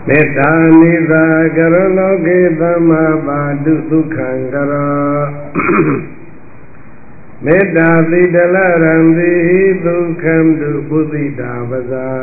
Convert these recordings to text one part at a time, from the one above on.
မေတ္တာနိသာကရလောကေသမပါတုဒုက္ခံကရောမေတ္တာသီတလရံတိဒုက္ခံတုပုသိတာပဇာ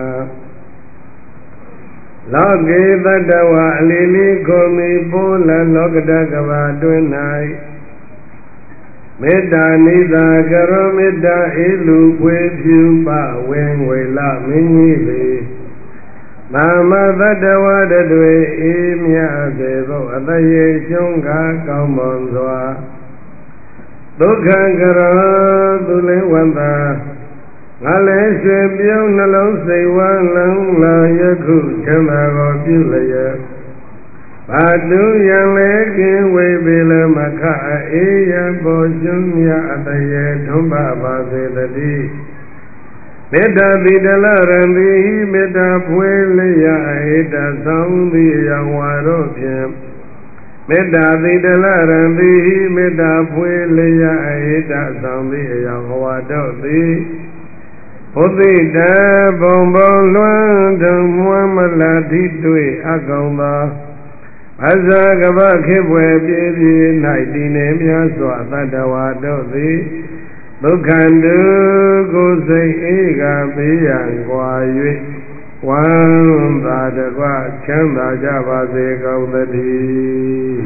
လောကေတတဝအလီလီကိုမီပိုးလလောကတကဘာတွင်၌မေတ္တာနိသာကရောမေတ္တာအေလူဖွေဖြူပဝေငွေလမင်းကြီးပေသမ္မာတတဝတတွေအေးမြစေသောအတရေရှုံးကားကောင်းမွန်စွာဒုက္ခကရောသူလေးဝန္တာငါလည်းရွှေပြုံးနှလုံးစိတ်ဝမ်းလန်းလာယခုချမ်းသာကိုပြုလျက်ဘာတုယံလည်းကင်းဝေပေလမခအေးရပေါ်ရှင်မြအတရေထုံးပါပါစေတည်းမေတ္တာတိတလရံတိမေတ္တာဖွေလျာဧတဆောင်သည်ရောင်ဝါတို့ဖြင့်မေတ္တာတိတလရံတိမေတ္တာဖွေလျာဧတဆောင်သည်ရောင်ဝါတို့သည်ဘုသိတဘုံဘုံလွမ်းထုံမွမ်းမလာတိတွေ့အကောင်သောအဇာကပခေပွေပြေပြေ၌တည်နေမြတ်စွာတတ္တဝါတို့သည်ဒုက္ခတုကိုယ်စိတ်အေးကပေးရန်ကွာ၍ဝမ်းသာတကွချမ်းသာကြပါစေကုန်သတည်း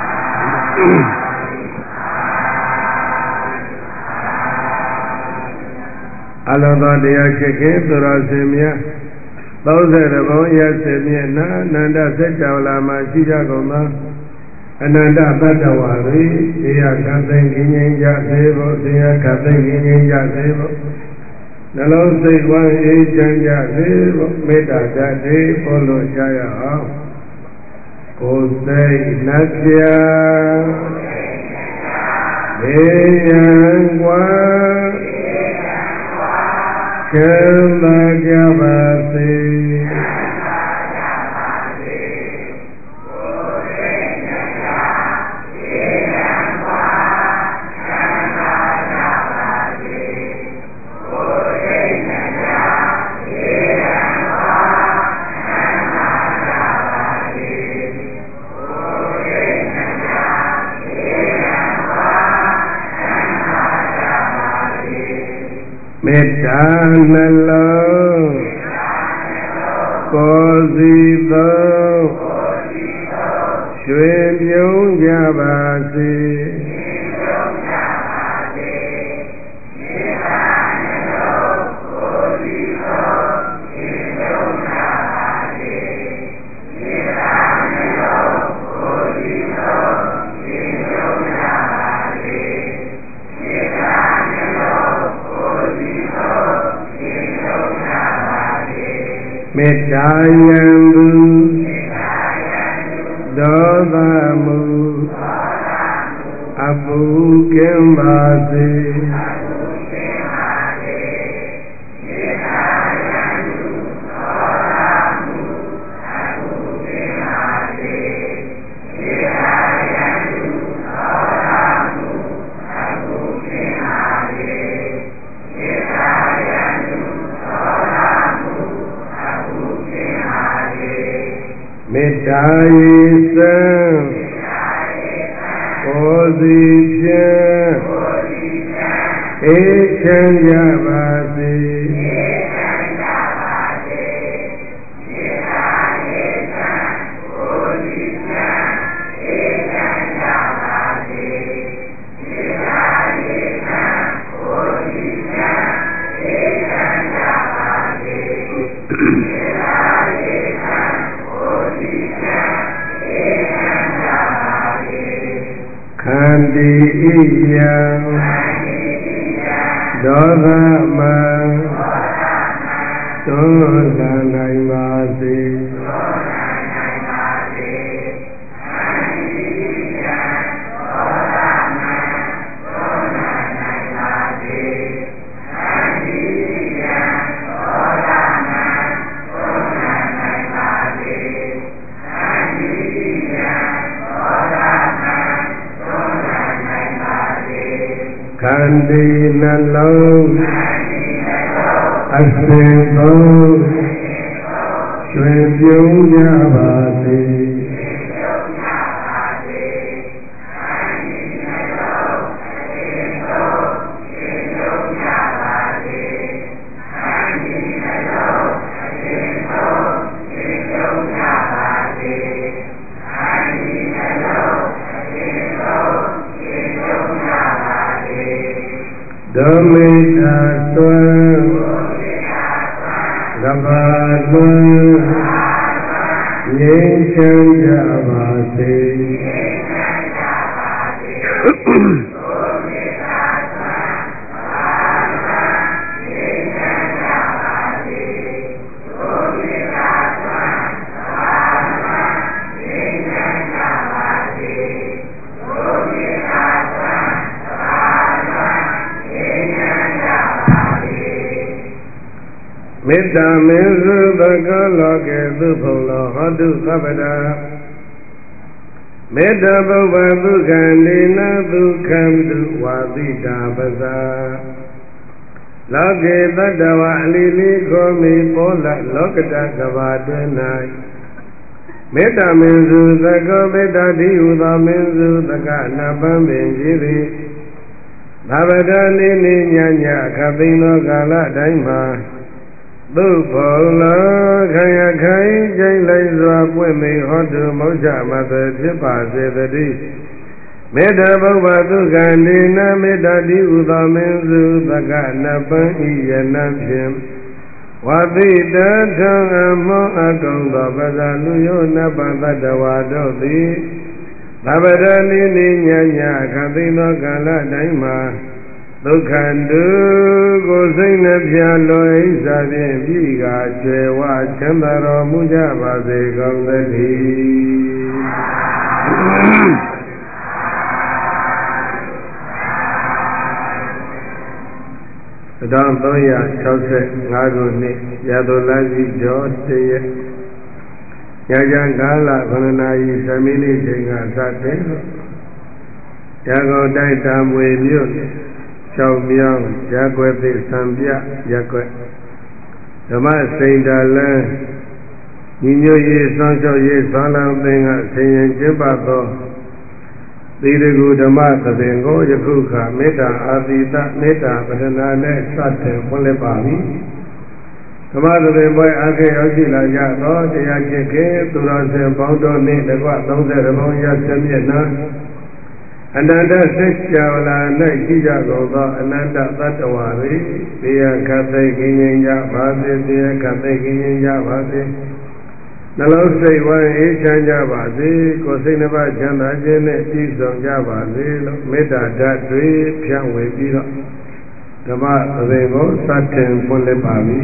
အလောတော်တရားချစ်ခင်သူတော်စင်များ30ဘုံရစေမြတ်နာအနန္တစัจ java လာမှာရှိကြကုန်သောအနန္တတတ္တဝါတွေတရားခံသိငြိမ်းကြစေဖို့တရားခံသိငြိမ်းကြစေဖို့နှလုံးစိတ်ဝမ်းအေးချမ်းကြစေဖို့မေတ္တာဓာတ်တွေပို့လို့ကြရအောင်ကိုယ်စိတ်နှပြဘေးရန်ကွာချမ်းသာကြပါစေမေတ္တာနှလုံးကိုယ်စီသောရွှေပြုံးကြပါစေမေတ္တာယံသူဒေါသမူအပူကင်းပါစေမေတ္တာယေသံကိုယ်စီဖြင့်အေးချမ်းကြပါစေခန္တီဣယံဒေါသမံသွန်လန်းနိုင်ပါစေခန္တီနှလုံးအစဉ်ဆုံးရွှင်ပြုံးကြပါစေဓမ္မိတာသွမ်းကဘာသွမ်းငြိမ်းချမ်းကြပါစေမေတ္တာမင်းစုသကောလောကေသုဖုံလောဟောတုသဗ္ဗတာမေတ္တာပုဗ္ဗသုခံနေနသုခံတုဝါတိတာပဇာလောကေတတ္တဝအလီလီခောမိပောလလောကတကဘာတွင်၌မေတ္တာမင်းစုသကောမေတ္တာတိဟုသောမင်းစုသကနပန်းပင်ကြီးသည်သဗ္ဗတာနေနေညညအခသိန်သောကာလတိုင်းမှာသုဘောလောခယခိုင်ကျိလိုက်စွာပွင့်မိဟောတုမောက္ခမသဖြစ်ပါစေတည်းမေတ္တာပုဗ္ဗသုခံဒေနမေတ္တာတိဟုသောမင်းစုသကနပံဤယနဖြင့်ဝတိတထံအမောအကုံသောပဇာလူယောနပံတတဝါတို့သည်သဗ္ဗရဏိနိညညခသိသောကာလတိုင်းမှာဒုက္ခတုကိုစိတ်နှပြလောဣစ္စာဖြင့်ပြီးကကျွယ်ဝချမ်းသာတော်မူကြပါစေကုန်သတည်း1365ခုနှစ်ရတုလစီတော်တရက်ညချမ်းကာလ9နာရီ10မိနစ်ချိန်ကစတဲ့ရကုန်တိုင်းတာမွေမြို့ရှောင်းမြောင်းရက်ွက်သည့်စံပြရက်ွက်ဓမ္မစိန်တလန်းညီညွတ်ရေးစောင့်ရှောက်ရေးဆွမ်းလောင်းသင်္ကဆင်ရင်ကျင့်ပသောသီရကုဓမ္မသဘင်ကိုယခုခါမေတ္တာအာသီတမေတ္တာပဒနာနဲ့စတင်ဖွင့်လှစ်ပါပြီဓမ္မသဘင်ပွဲအခက်ရောက်ရှိလာကြသောတရားချစ်ခင်သူတော်စင်ပေါင်းတို့နှင့်တကွ30ဘုံရဆက်မျက်နှာအနန္တစိတ်ကြဝလာ၌ရှိကြကုန်သောအနန္တသတ္တဝါတွေတရားခတ်သိကင်းရင်ကြပါစေတရားခတ်သိကင်းရင်ကြပါစေနှလုံးစိတ်ဝမ်းအေးချမ်းကြပါစေကိုယ်စိတ်နှပါချမ်းသာခြင်းနဲ့ပြည့်စုံကြပါစေလို့မေတ္တာဓာတ်တွေဖြန့်ဝေပြီးတော့ဓမ္မသဘင်ကိုစတင်ဖွင့်လှစ်ပါပြီ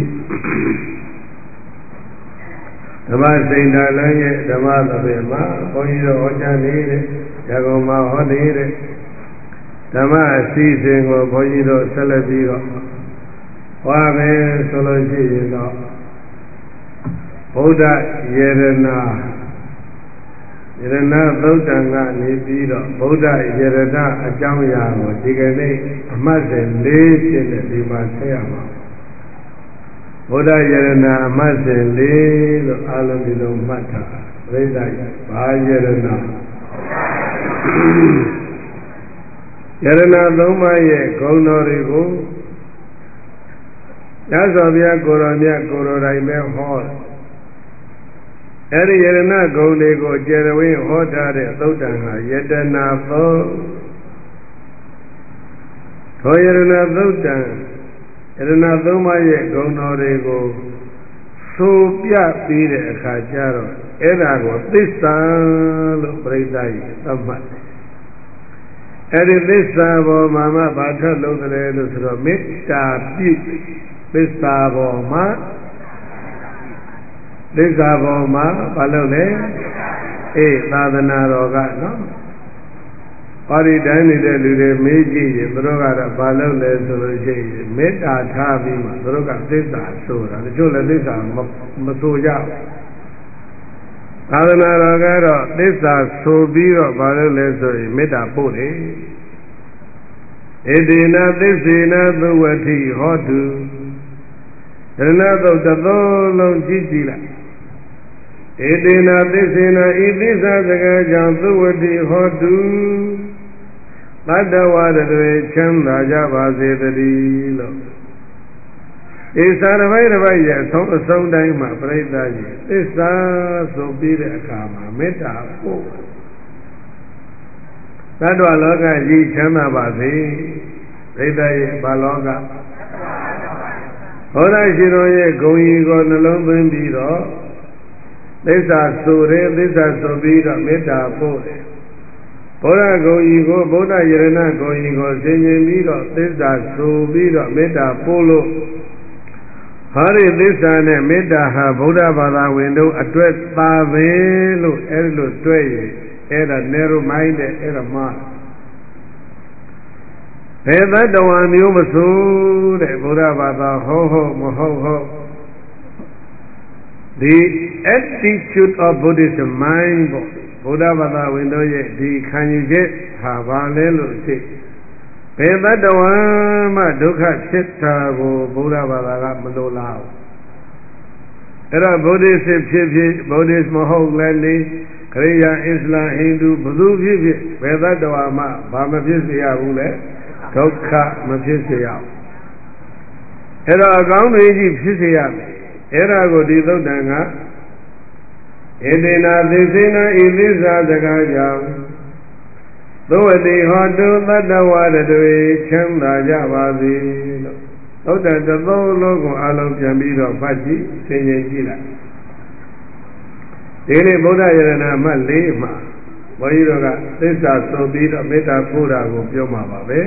ဓမ္မစိန်သာလမ်းရဲ့ဓမ္မသဘင်မှာဘုန်းကြီးတို့ဟောကြားနေတဲ့ရကုန်မှာဟောနေတဲ့ဓမ္မအစီအစဉ်ကိုဘုန်းကြီးတို့ဆက်လက်ပြီးတော့ဟောမယ်ဆိုလို့ရှိရင်တော့ဗုဒ္ဓယေရနာသုတ်တံကနေပြီးတော့ဗုဒ္ဓယေရနာအကြောင်းအရာကိုဒီကနေ့အမှတ်စဉ်၄ဖြစ်တဲ့ဒီမှာဆက်ရမှာဗုဒ္ဓယေရနာအမှတ်စဉ်၄လို့အားလုံးဒီလိုမှတ်ထားပြိဿဘာယေရနာယရနာသုံးပါးရဲ့ဂုဏ်တော်တွေကိုညသောဗျာကိုရောမြတ်ကိုရောတိုင်းပဲဟောအဲဒီယရနာဂုဏ်တွေကိုကျေရဝင်းဟောထားတဲ့သုတ်တံဟာယတနာသုံးသောယရနာသုတ်တံယရနာသုံးပါးရဲ့ဂုဏ်တော်တွေကိုဆိုပြပြီးတဲ့အခါကျတော့အဲ့ဒါကိုသစ္စာလို့ပြိဿကြီးသတ်မှတ်တယ်။အဲ့ဒီသစ္စာပေါ်မှာမှဘာထက်လို့တယ်လို့ဆိုတော့မေတ္တာပြုသစ္စာပေါ်မှာဘာလို့လဲအေးသာသနာတော်ကနော်ပါဠိတိုင်းနေတဲ့လူတွေမေးကြည့်ရင်သူတို့ကတော့ဘာလို့လဲဆိုလို့ရှိရင်မေတ္တာထားပြီးမှသူတို့ကသစ္စာဆိုတာတချို့လည်းသစ္စာမဆိုကြဘူးသာသနာတော်ကတော့သစ္စာဆိုပြီးတော့ဘာလို့လဲဆိုရင်မေတ္တာပို့တယ်ဧတေနသစ္စေနသဝတိဟောတုရဏသုတ်တစ်သုံးလုံးကြည့်ကြည့်လိုက် Edena Tisena Idisa Sagajan Suwati Hotu Madawada Chanda Java Zedilo Isaravairabaya Sondaima Predaji Isa Sobira Kama Meta Po Nadwa Loga Ji Chanda Bazi Predaji Baloga Hola Shiroye Goyi Gonalom Biro Desa Sure Desa Sobira Meta Po Boda Goyi Go Boda Yerena Goyi Go Senjimiro Desa Sobira Meta Polo Hari Desa Ne Meta Ha Boda Bada Window Address Pavelo Erlo Tway Era narrow minded Era Ma Eva Dawan Yumasu Boda Bada Ho Ho Moho Ho The attitude of Buddhism mind Buddha Bada Window Ye the can you get Havalelo say Eva Dawama Dukha Chitta Buddha Bada Mandola Era Buddhism Buddhism Moho Landi Korea Islam Hindu Buddhu Eva Dawama Bama Pisya Ule Dukha Mapisya Era Gauni Pisya Era go di Danga Edena Tisena Elisa Dagajam Dovati Hotu Tadawada Chanda Javazi Oda the Logo Alo Jamiro Faji Senjila Dele Buddha Yana Malima Wairoga Tisa Sobira Meta Pura go Pyoma Babe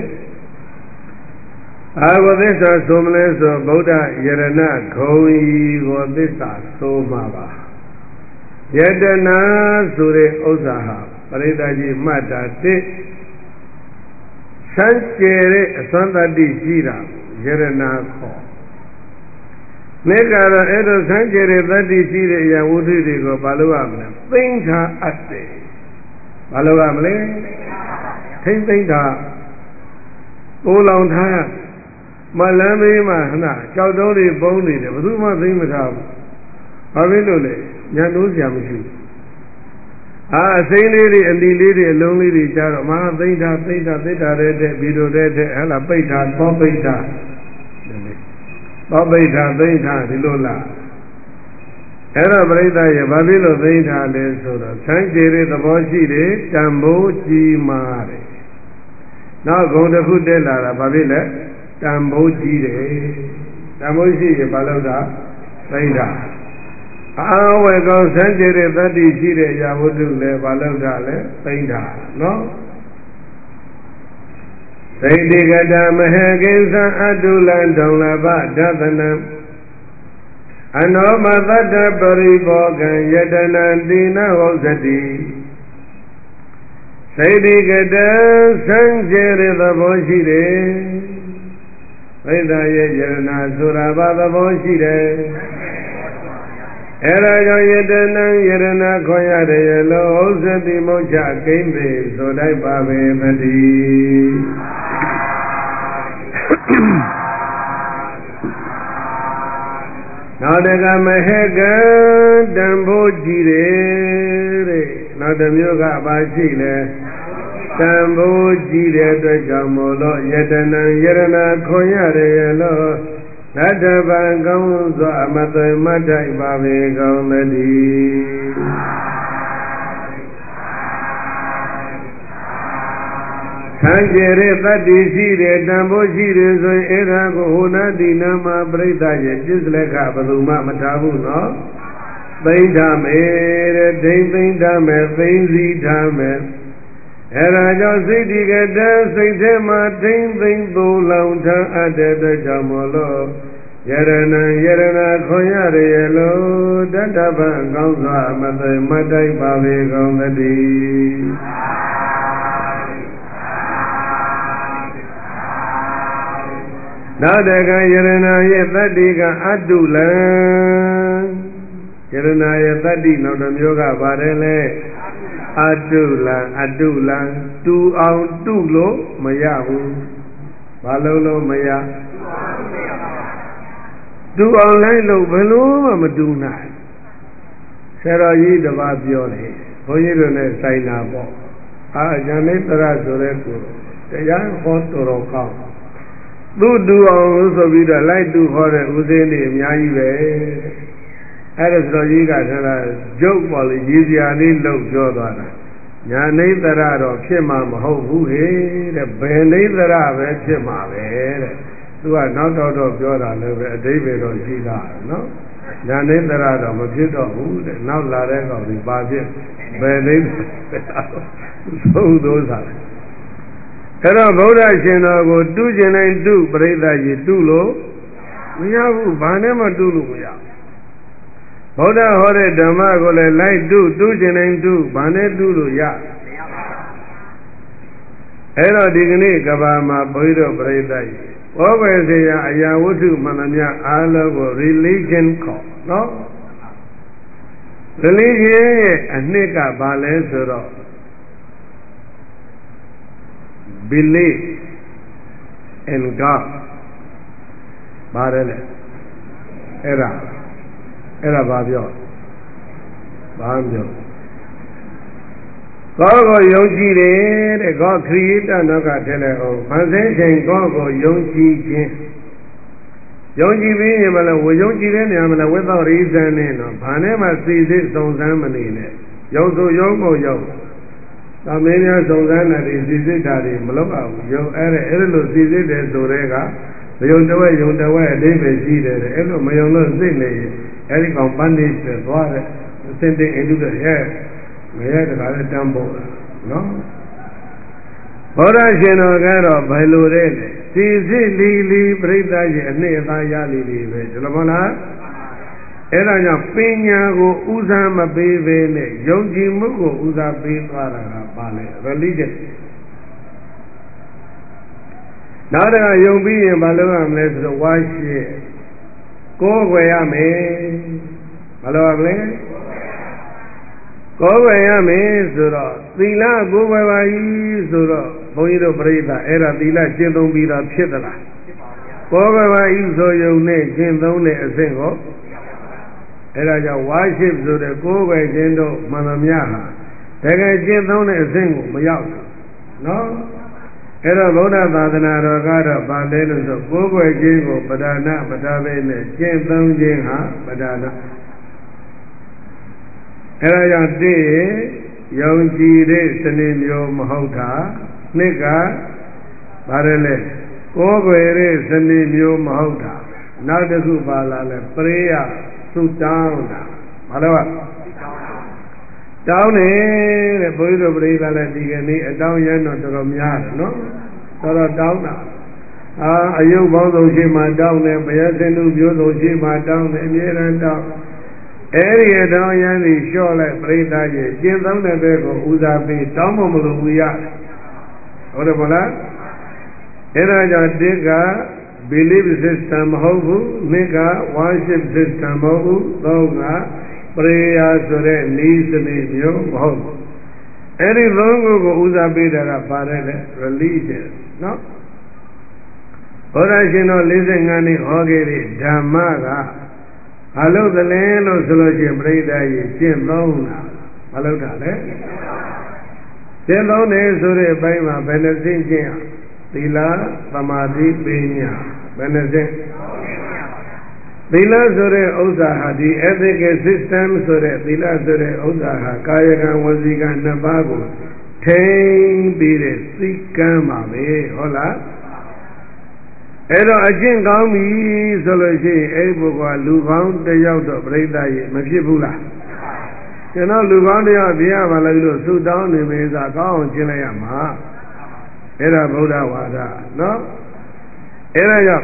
Avadesa Somleso Buddha Yarana Koi Vodesa Somava Yadana Sure Osaha Paridaji Mata Te Sanchere Sandati Jira Yarana Ko Negara Edo Sanchere Dati Jira Yawudi Go Baluamna Thinka Ate Baluamle Thinka Olang Taya Malami Mahana, Chaudori Boni, Ruma Zimata, Avilole, Yanus Yamshu. Ah, say lady and the lady alone lady, Ma, Theta, Vido, Ella Peta, Bobeta, Theta, Dilola. Era Breda, Babilo, Theta, Lesora, Sanctuary, the Boshi, Tambo, G. Mare. Now go to Hudella, Babila. Tamboji, Baloda, Saida. Our God sent it that is here, Yavudu, Baloda, Saida, no? Saidikada Mahagesa Adulan Dolaba, Dadanam, and all Mavada Baribogan, Yadanandina Hosati. Saidikada Sanjere the Boshide. Veda Yerana Suraba the Boshide Era Yedana Yerana Koya de Yellow Osati Mocha came so die Babe Madi Nadaga Mahega Dambo Jire Nadamuga Bashile Tambo Jire the Jamolo Yedana Yerana Koya de Yellow Nadaban Gonzo Amata Matai Babe Gomedi Sanjere Pati Sire Tambo Jire so Erago Hunadi Nama Breda Jisleka Baduma Matabu no Baindame Daindame Bainzi Dame Era Josidi Gada Saitema Dain Bolanta Adeda Jamolo Yerana Koyare Yellow Dadaba Gonza Matai Babe Gomedi Nadaga Yerana Yadiga Adulan Yerana Yadi no the yoga Varele Adulan Tu on Dulo Mayahu Balolo Maya Du online lo Veloma Maduna Sarayee the Babioli, Boyron Sainabo, Janitra Zoreku, the young hot to Roka. Do also be the light to horror Uzeni, Yaive. As Rojiga, joke Molly, Giziani, low Jodana. Yanitra or Chimam, who the Benitra, Chimam, who are not out of Jordan, David or Gila, no? Yanitra, Mojito, who now Larek of the Bajet, Benit, so those are. Hello, Boda Shena go do Jena do, Breda Yitulo. We have Vanema Duluya. Boda Hore Damago, light do Jena do, Bane Duluya. Hello, Digni Gabama, Boido Breda. Always say, Ayawutu Manamia, Allah religion call. No? Religion and Nika Balesero. Believe in God. Barele. Era Babio. Babio. God go Yonji de God creator no God tele. Mansen God go Yonji Jin. Yonji being Yonji then without reason in Panema sees it so Zamani. Yoso Yongo Yo. The many Sozana is Zizitari, Malova, Yo Erlo Zizit, Zorega, the Yondawa, David Zid, Elo Mayono Zine, Eric on Bandit, water, sending into the air, may have a tambo, no? Bora Genogaro, Bailore, Zizi, Lili, Breda, Neva Yali, Lamona. Era Pina go Uzama Bebe, Yonji Mugo Uza Beba Bale, religion. Now that I young be in Baloam, let's wash it. Go where I may, Baloam, go where I may, Zura, Vila, go where I Zura, Boido Breda, Era Vila, Jendon Bida Chitala. Go where I saw your name, Jendon, a single. Era worship so the go by Jendo Manamiaha. Take a Jendon a single, Mayao. No? Era Boda Badana Rogada Bandenos of go by Jingo, Badana, Badavene, Jendon Jinha, Badana. Era De, Yonji De, Sanimio Mahota, Nika, Barele, go by Sanimio Mahota. Now the Kubala, prayer. Down, Malawa. Down here, a boy of Breda, a down yan to Romiana, no? So down. A young bottle shima down there, Bayasenu, Yodo shima down there, near and down. Area down yan is sure like Breda, Jim down the Bego, Uzabi, Tamamuluya. What about that? Era Digga. Belief system hobu, nigga, worship system hobu, loga, prayer sore, needs me, yo, hobu. Any longo go uzabida parele, religion, no? Ora shino listen ani hogeri, Dhammaga, hello the land of Sology, Breda, Jim Lona, hello, Jim Lona, Sore, Baima, Benesin, Tila, Samadhi, Pinya. Benefit. Tila Sore Ozaha, the ethical system Sore, Tila Sore Ozaha, Kayaka Wazika Nabago, Tang Bide, Sikama, Hola. Edo Ajin Gami, Sology, Eboga, Lugan, the Yauto, Breda, Machibula. You know, Lugan, the Avalo, so down in Mesa, Chilayama. Era Buddha Wada, no? Era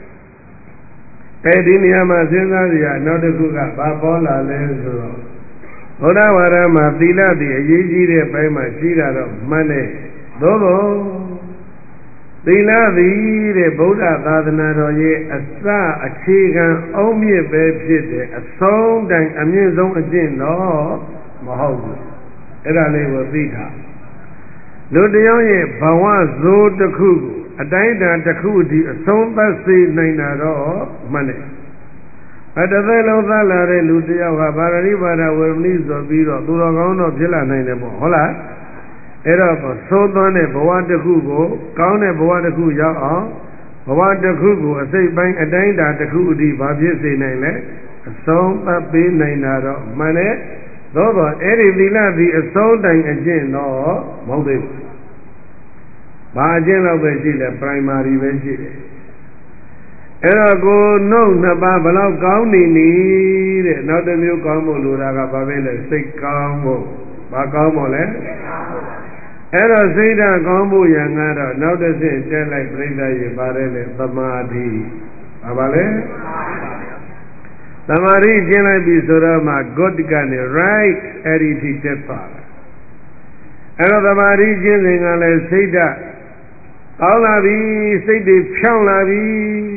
Pediniama Zinaria, not a Guga, Babola Lenzo. Odawara Mafila, the Yiji, Pema, Shira, Money, Dodo. Tila, the Buddha, Dadanaroye, a star, a chigan, Omi, a baby, a song, and a museum, a gin, no, Mahogu. Era Levo Vita. Ludeoye, Bawa, Zo, the Kugu. A died at the Kudi, a song by sea, Nainaro, money. အတသက်လုံးသားလာတဲ့လူတယောက်ကပါရဏိပါဒဝေမဏိဆိုပြီးတော့သူတော်ကောင်းတော့ဖြစ်လာနိုင်တယ်ပေါ့ဟုတ်လားအဲ့တော့သိုးသွန်းတဲ့ဘဝတစ်ခုကိုကောင်းတဲ့ဘဝတစ်ခုရောက်အောင်ဘဝတစ်ခုကိုအစိတ်ပိုင်းအတိုင်းအတာတစ်ခုအထိဘာဖြစ်စေနိုင်လဲအဆုံးသတ်ပေးနိုင်တာတော့မှန်တယ်သို့တော့အဲ့ဒီသီလသည်အဆုံးတိုင်အကျင့်တော့မဟုတ်သေးဘူးဘာအကျင့်လောက်ပဲရှိလဲ primary ပဲရှိတယ်အဲ့တော့ကိုနှုတ်နှစ်ပါးဘလောက်ကောင်းနေတဲ့နောက်တစ်မျိုးကောင်းဖို့လိုတာကဘာပဲလဲစိတ်ကောင်းဖို့ဘာကောင်းဖို့လဲအဲ့တော့စိတ်ဓာတ်ကောင်းဖို့ရန်ကတော့နောက်တစ်ဆင့်တက်လိုက်ပြိဿရေပါတယ်လေသမာဓိဘာလဲသမာဓိကျင့်လိုက်ပြီဆိုတော့မှ good ကနေ right အဲ့ဒီထိတက်သွားတယ်အဲ့တော့သမာဓိကျင့်စဉ်ကလည်းစိတ်ဓာတ်ကောင်းလာပြီစိတ်တွေဖြောင်းလာပြီ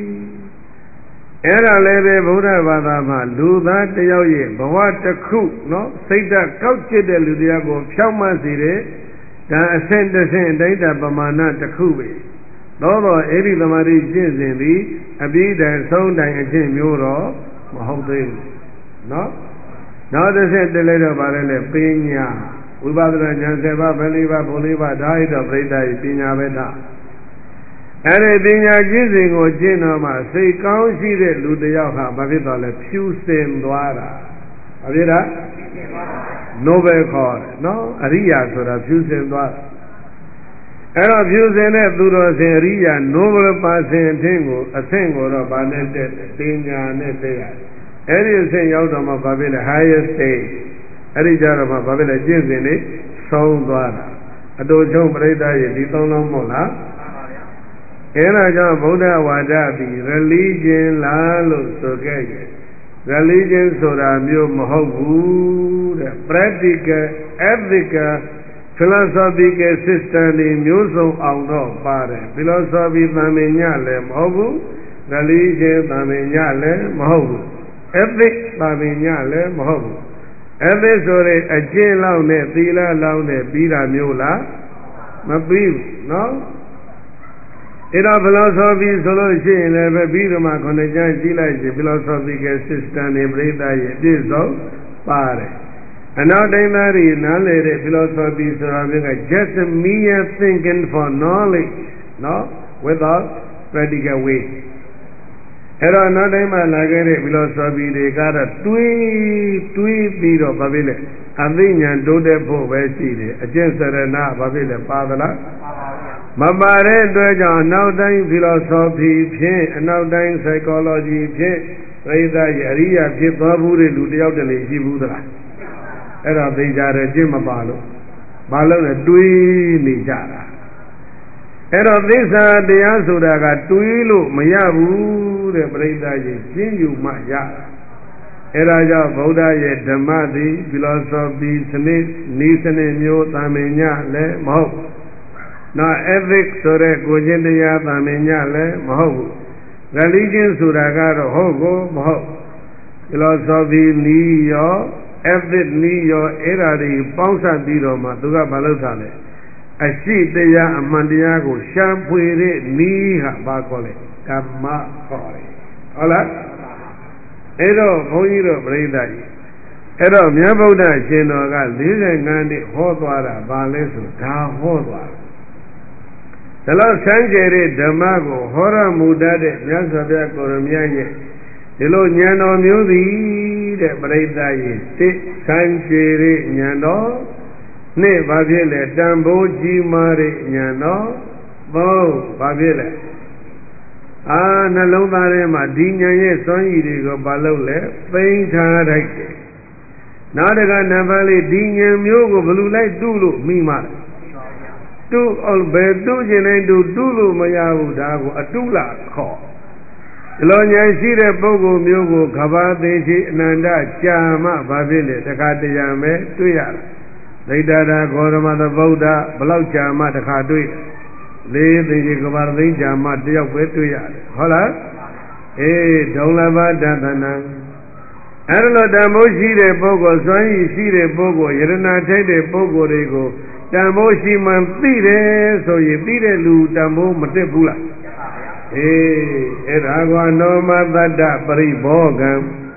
အဲ့ဒါလည်းပဲဗုဒ္ဓဘာသာမှာလူသားတယောက်ရဲ့ဘဝတစ်ခုနော်စိတ်ဓာတ်ကောက်ကျစ်တဲ့လူတရားကိုဖြောင်းမှစေတဲ့ဒါအဆင့်တစ်ဆင့်အတိုင်းတာပမာဏတစ်ခုပဲတော့အဲ့ဒီသမာဓိကျင့်စဉ်သည်အပြီးတိုင်ဆုံးတိုင်အကျင့်မျိုးတော့မဟုတ်သေးဘူးနော်နောက်တစ်ဆင့်တက်လိုက်တော့ဗါလဲလေပညာဝိပဿနာဉာဏ်7ပါးဗလီပါဘုံလေးပါဒါရတော့ပြိဿရဲ့ပညာပဲထားအဲ့ဒီပညာကျင့်စဉ်ကိုကျင့်တော့မှစိတ်ကောင်းရှိတဲ့လူတစ်ယောက်ဟာမဖြစ်တော့လဲဖြူစင်သွားတာဘာဖြစ်တာနိုဘယ်ခေါ်တယ်နော်အရိယာဆိုတာဖြူစင်သွားတာအဲ့တော့ဖြူစင်တဲ့သူတော်စင်အရိယာနိုဘယ်ပါစင်အထင်းကိုအဆင့်ကိုတော့ဗာနဲ့တက်ပညာနဲ့တက်ရတယ်အဲ့ဒီအဆင့်ရောက်တော့မှဘာဖြစ်လဲ higher stage အဲ့ဒီကြတော့မှဘာဖြစ်လဲကျင့်စဉ်လေးဆုံးသွားတာအတူချုံပြိဿရဲ့ဒီသုံးလုံးမို့လားအဲ့ဒါကြောင့်ဗုဒ္ဓဝါဒပြီး religion လားလို့ဆိုခဲ့ရဲ့ religion ဆိုတာမျိုးမဟုတ်ဘူးတဲ့ practical ethical philosophical system တွေမျိုးစုံအောင်တော့ပါတယ် philosophy သံမညလည်းမဟုတ်ဘူး religion သံမညလည်းမဟုတ်ဘူး ethics သံမညလည်းမဟုတ်ဘူး ethics ဆိုရင်အကျင့်လောက်နဲ့သီလလောက်နဲ့ပြီးတာမျိုးလားမပြီးဘူးနော်အဲ့တော့ philosophy ဆိုလို့ရှိရင်လည်းပဲပြီးတော့မှခုနှစ်ကျမ်းကြည့်လိုက်ရင် philosophical system တွေပြိဿရဲ့အပြည့်စုံပါတယ်အနောက်တိုင်းသားတွေနားလည်တဲ့ philosophy ဆိုတာမျိုးက just mere thinking for knowledge နော် without practical way အဲ့တော့အနောက်တိုင်းမှာလာခဲ့တဲ့ philosophy တွေကတော့တွေးပြီးတော့ဘာဖြစ်လဲအသိဉာဏ်တိုးတက်ဖို့ပဲရှိတယ်အကျင့်စရဏဘာဖြစ်လဲပါသလားမပါတဲ့အတွက်ကြောင့်အနောက်တိုင်း philosophy ဖြင့်အနောက်တိုင်း psychology ဖြင့်ပြိဿရဲ့အရိယာဖြစ်သွားဘူးတဲ့လူတယောက်တည်းရှိဘူးသလားအဲ့ဒါသိကြတယ်ကျင့်မပါလို့ဘာလို့လဲတွေးနေကြတာအဲ့တော့သစ္စာတရားဆိုတာကတွေးလို့မရဘူးတဲ့ပြိဿရဲ့ကျင့်ယူမှရအဲ့ဒါကြောင့်ဗုဒ္ဓရဲ့ဓမ္မသည် philosophy စနစ်ဤစနစ်မျိုးသာမညလည်းမဟုတ်နော် ethics ဆိုတဲ့ကိုကျင့်တရားသာမညလည်းမဟုတ်ဘူး religion ဆိုတာကတော့ဟုတ်ကိုမဟုတ် philosophy နီးရော ethics နီးရောအဲ့ဒါတွေပေါင်းစပ်ပြီးတော့မှသူကဘာလုပ်တာလဲအရှိတရားအမှန်တရားကိုရှာဖွေတဲ့နီးဟာဘာခေါ်လဲဓမ္မခေါ်တယ်ဟုတ်လားအဲ့တော့ဘုန်းကြီးတို့ပြိဿကြီးအဲ့တော့မြတ်ဗုဒ္ဓရှင်တော်က45နှစ်ဟောသွားတာဘာလဲဆိုဒါဟောသွားဒါလောက်ဆန်းကျယ်တဲ့ဓမ္မကိုဟောရမူတတ်တဲ့မြတ်စွာဘုရားကိုရမြတ်ရဲ့ဒီလိုဉာဏ်တော်မျိုးသည်တဲ့ပြိဿရဲ့တစ်ဆန်းကျယ်တဲ့ဉာဏ်တော်နှစ်ဘာဖြစ်လဲတန်ဖိုးကြီးမားတဲ့ဉာဏ်တော်သုံးဘာဖြစ်လဲနှလုံးသားထဲမှာဒီဉာဏ်ရဲ့စွမ်းရည်တွေကိုဘာလုပ်လဲသိမ့်ထားလိုက်တယ်နောက်တကနံပါတ်လေးဒီဉာဏ်မျိုးကိုဘယ်လိုလိုက်တုလို့မိမှလဲတုဘယ်တုခြင်းတိုင်းတုလို့မရဘူးဒါကိုအတုလခေါ်ဒီလိုဉာဏ်ရှိတဲ့ပုဂ္ဂိုလ်မျိုးကိုကဘာသေးရှိအနန္တကြာမှဘာဖြစ်လဲတခါတရံပဲတွေ့ရတာဒိဋ္ဌာဂေါရမသဗုဒ္ဓဘလောက်ကြာမှတခါတွေ့လေးသိကြီးကဘာသိကြာမှတယောက်ပဲတွေ့ရတယ်ဟုတ်လားဒုံလဘဒသနံအဲ့လိုတန်ဖိုးရှိတဲ့ပုဂ္ဂိုလ်စွမ်းရည်ရှိတဲ့ပုဂ္ဂိုလ်ယရဏထိုက်တဲ့ပုဂ္ဂိုလ်တွေကိုတန်ဖိုးရှိမှန်သိတယ်ဆိုရင်သိတဲ့လူတန်ဖိုးမတက်ဘူးလားအဲ့ဒါကောနောမတ္တပရိဘောဂံ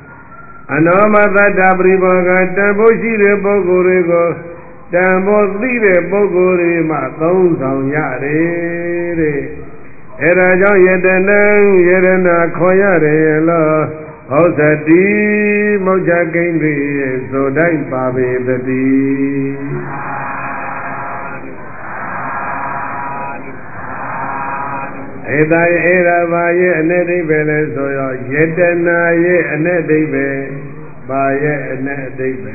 Anomata Priboga, Tamboshi, the Bogorigo, Tambosi, the Bogorima, Thons on Yare, Eraja Yedanan, Yerana, Koyare, Osati, Moja Gangri, so Dine Babi, the Dee. Eda era vaye anedi bele soyo yedana ye anedi be vaye anedi be.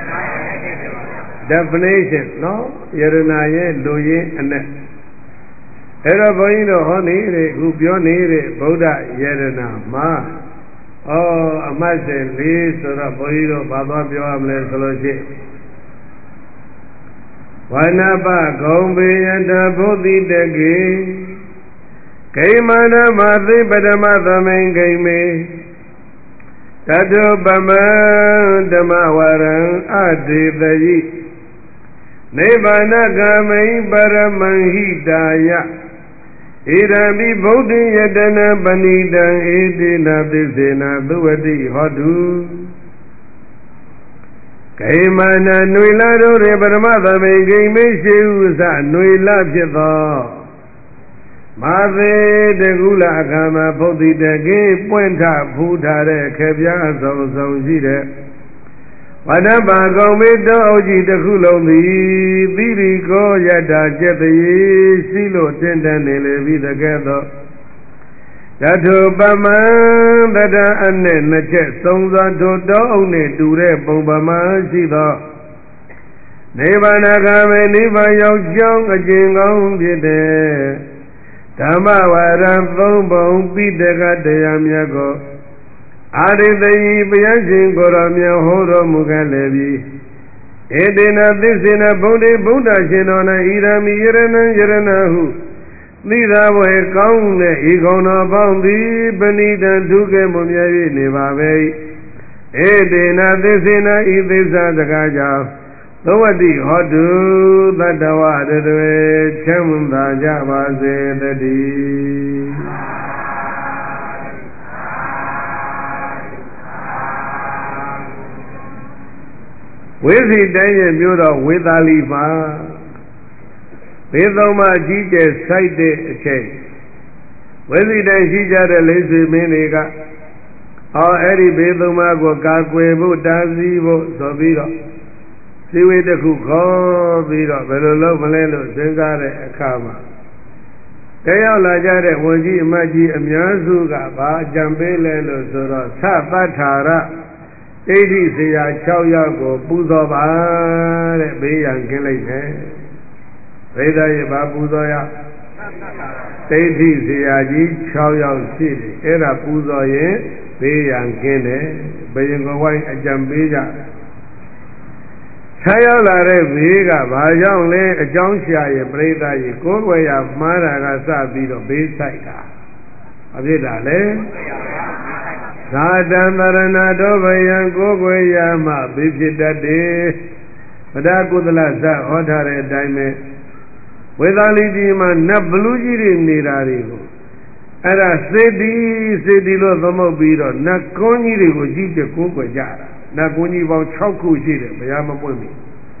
Definition no yedana ye loye anet. Era boyino honi re gupyo ni re Buddha yedana ma. Oh amase li sura boyino baba pyo amle solo chi. Vanapa gombe yada bodhi degi. Kaimana Mati Padamathamain Kaime Tatu Pama Dhammawaran Aditayi Nibbana Kamai Paramahitaya Idami Bodhi Yadana Panidan Edina Tisena Duvati Hodu Kaimana Nuila Dore Padamathamain Kaime Sheusa Nuila Pita Mave de Gula Kama Bodhi de Gay Puenta Buddha de Kebya Zongide Wadaba Gomito Oji de Kulomi Biri Go Yada Jeti Silo Tendanele Vida Gado Datu Bama Dada Ane Nache Songza Toto One Dure Bombama Sido Nibana Kame Niba Yok Jong Ajingong Jide Dhammawaran Thumbong Pitaka Dayamyago Aditayi Payashin Koramya Horo Mugalevi Edina Tisina Bodhi Buddha Shinona Irami Yaranahu Nidavwe Kaune Ikona Bandi Benita Duke Mumyavi Nivabe Edina Tisina Idisa Dakaja Tawati Hodu Tatawa Dadwe Chamunda Javase Dadi Wisi Danya Muda Widalipa Vidoma Jije Saite Che Wisi Danya the Lisi Minika All Eddie Vidoma Gokakwebu Tazibo Sobiro Siwe de Kuko Viro, Belolo Malelo, Zengare, Akama. Kaya Lajare, Waji, Maji, Amyazuga, Ba, Jambele, Sura, Sabatara, Edi Sia, Chauyago, Buzoba, Bayan Kilane, Veda Yaba Buzoya, Edi Siaji, Chauyang City, Era Buzoye, Bayan Kine, Bayango White, Jambeja. Sayalare Vega, Bajan lay a Johnsia, Breda, Kogwaya, Mara, Sabido, Bayside. Abidale Sadanarana Dovayan, Kogwaya, Ma, Bishita Day, Madakudala, Otare, Dime, with Alidima, Nabluji, Nirarigo. Era Sedi Lo Mobido, Nakoni, Jija, Kogwaya. Nakuni about Choku Shida, Bayama Pumi.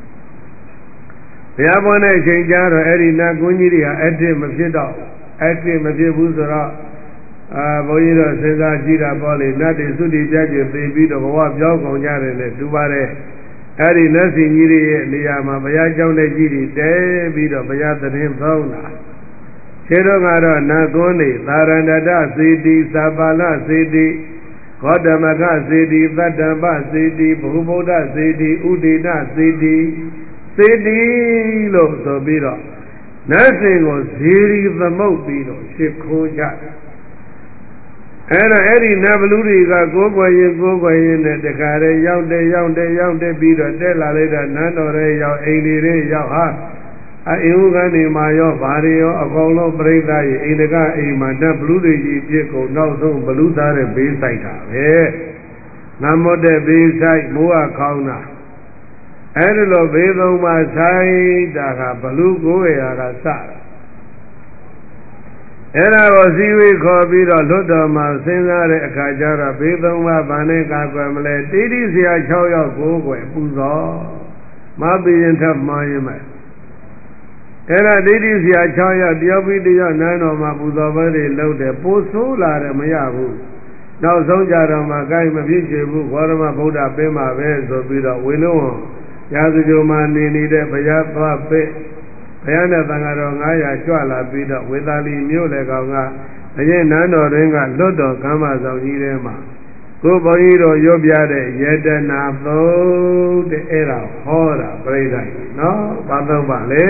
Bayamana Chanjara, Eddie Nakuni, Edim of Jida, Edim of Jibuzara, Boyra, Senda Jida Boli, Nati Sudi Jaji, Baby of Wap Yoko Yare, Dubare, Eddie Nasi Niri, Niama, Bayajone Jiri, David of Bayata Him Fauna. Cherongara, Nagoni, Taranada, Sidi, Sabala, Sidi. Kodamaga Sidi, Vadamba Sidi, Bhuboda Sidi, Udina Sidi, Sidi Lo Sobiro. Nothing was Siri the Mobilo, Shikoja. And Eddie Nabaluri got Gogoyin, the Kare, Younde, Bida, Della Leda, Nandore, Yao, Aini, Yaha. Iugani Mayo, Vario, Apollo, Breda, Inaga, Imana, Blue, Pico, Nozo, Baluta, and Bayside. Namo de Bayside, Mua Kauna. Adelo Vedo Masai, Daga, Balugo, Agasa. အဲ့ဒါကိုစည်းဝေးခေါ်ပြီးတော့လွတ်တော်မှာစဉ်းစားတဲ့အခါကျတော့ဘေးသုံးပါးဘာနဲ့ကာကွယ်မလဲတိတိဆရာ6ယောက်ကိုကွယ်ပူဇော်မပြီးရင်ထပ်မှားရင်မဲ့အဲ့ဒါတိတိဆရာ6ယောက်တယောက်ပြီးတယောက်နန်းတော်မှာပူဇော်ပွဲတွေလုပ်တယ်ပို့ဆိုးလာတယ်မရဘူးနောက်ဆုံးကြတော့မှကိုင်းမဖြစ်ချေဘူးဘောရမဗုဒ္ဓပင်မှာပဲဆိုပြီးတော့ဝေလုံးရာဇဂုံမှာနေတဲ့ဘုရားသွားပဲဘုရားနဲ့သံဃာတော်900ကြွလာပြီးတော့ဝေသာလီမြို့လေကောင်ကအရင်နန်းတော်တွင်ကလွတ်တော်ကမ်းမဆောင်ကြီးထဲမှာကိုဘုန်းကြီးတို့ရုပ်ပြတဲ့ယတနာသုတ်တဲ့အဲ့ဒါဟောတာပြိဿနော်ဘာသုတ်ပါလဲ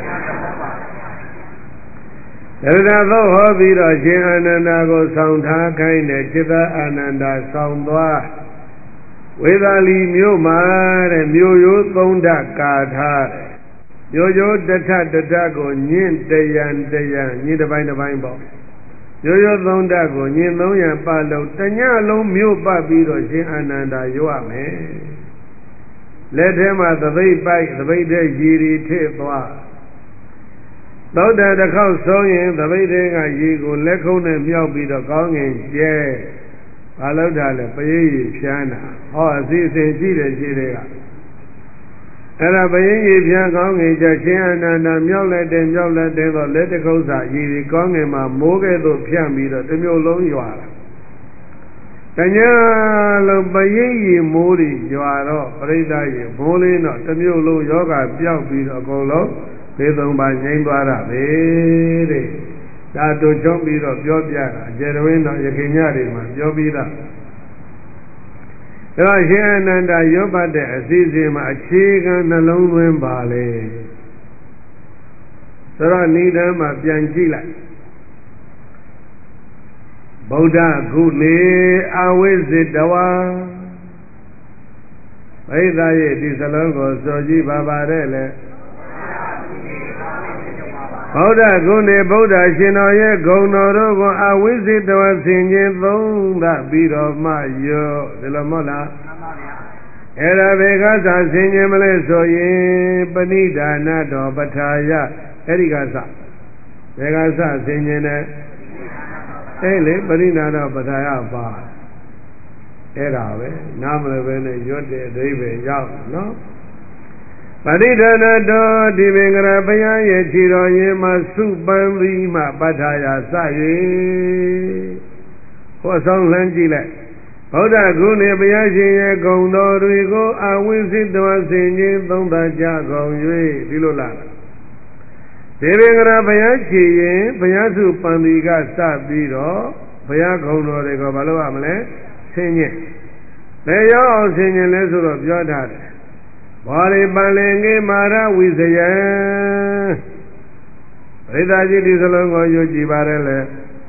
ယတနာသုတ်ဟောပြီးတော့ရှင်အာနန္ဒာကိုဆောင်ထားခိုင်းတဲ့จิตအာနန္ဒာဆောင်သွားဝေသာလီမြို့မှာတဲ့မြို့ရိုးသုံးဓာတ်ကာထားတယ်မြို့ရိုးတထကိုညင့်တယံညင့်တစ်ပိုင်းပေါ့မြို့ရိုးသုံးဓာတ်ကိုညင့်300ပတ်လုံးတညလုံးမြို့ပတ်ပြီးတော့ရှင်အာနန္ဒာရွတ်မယ်လက်ထဲမှာသပိတ်ပိုက်သပိတ်တဲ့ရည်ရီထည့်သွားသောတာတစ်ခေါက်ဆုံးရင်သပိတ်တဲ့ကရည်ကိုလက်ခုံးနဲ့မြောက်ပြီးတော့ကောင်းငင်ကျဲဘာလို့တာလဲပရိယေဖြန်းတာဟောအစီအစဉ်ရှိတယ်ရှိတဲ့ကအဲ့ဒါပရိယေဖြန်းကောင်းငင်ကျရှင်အနန္ဒာမြောက်လက်တဲ့တော့လက်တကု္စာရည်ဒီကောင်းငင်မှာမိုးကဲ့သို့ဖြန့်ပြီးတော့တစ်မျိုးလုံးရွာတာတညာလုံးပရိယေမိုးတွေရွာတော့ပရိသတ်ရေမိုးလေးတော့တစ်မျိုးလုံးယောဂပျောက်ပြီးတော့အကုန်လုံးဘေးသုံးပါငြိမ်းသွားတာပဲတဲ့ဒါတို့ချုံးပြီးတော့ပြောပြတာအကျယ်တွင်တော့ယခင်ညတွေမှာပြောပြီးသားဒါရှင်အနန္ဒာရွတ်ပတ်တဲ့အစီအစဉ်မှာအခြေခံနှလုံးသွင်းပါလေဆိုတော့ဏိဒံမှာပြန်ကြည့်လိုက်ဗုဒ္ဓဂုနေအဝိဇ္ဇတဝါဘိဓာရဲ့ဒီစလုံးကိုဆိုကြည့်ပါပါတယ်လေဗုဒ္ဓဂုဏေဗုဒ္ဓရှင်တော်ရဲ့ဂုဏ်တော်တို့ကိုအဝိဇ္ဇတဝဆင်ခြင်းသုံးသပြီးတော့မှရောဒီလိုမဟုတ်လားအဲ့ဒါဘေကသဆင်ခြင်းမလဲဆိုရင်ပဏိဒါနတော်ပထာယအဲ့ဒီကသဘေကသဆင်ခြင်းနဲ့အဲ့လေပဏိဒါနတော်ပထာယပါအဲ့ဒါပဲနားမလဲပဲနဲ့ရွတ်တဲ့အဓိပ္ပာယ်ရောက်နော်ပရိဒနာတော်ဒီပင်ကရဘုရားရဲ့ခြေတော်ရင်မှာစုပန်းပြီးမှပဋ္ဌာယစ၍ဟောဆောင်လှမ်းကြည့်လိုက်ဗုဒ္ဓဂုဏေဘုရားရှင်ရဲ့ဂုဏ်တော်တွေကိုအဝိဇ္ဇတဝဆင်ခြင်းသုံးသပ်ကြကုန်၍ဒီလိုလားဒီပင်ကရဘုရားခြေရင်ဘုရားစုပန်းဒီကစပြီးတော့ဘုရားဂုဏ်တော်တွေကိုမလုပ်ရမလဲဆင်ခြင်းလေရောက်အောင်ဆင်ခြင်းလဲဆိုတော့ပြောထားတယ်ဘောရိပလင်ကေမာရဝိဇယံပရိသတ်ကြီးဒီစလုံးကိုယူကြည်ပါတယ်လေ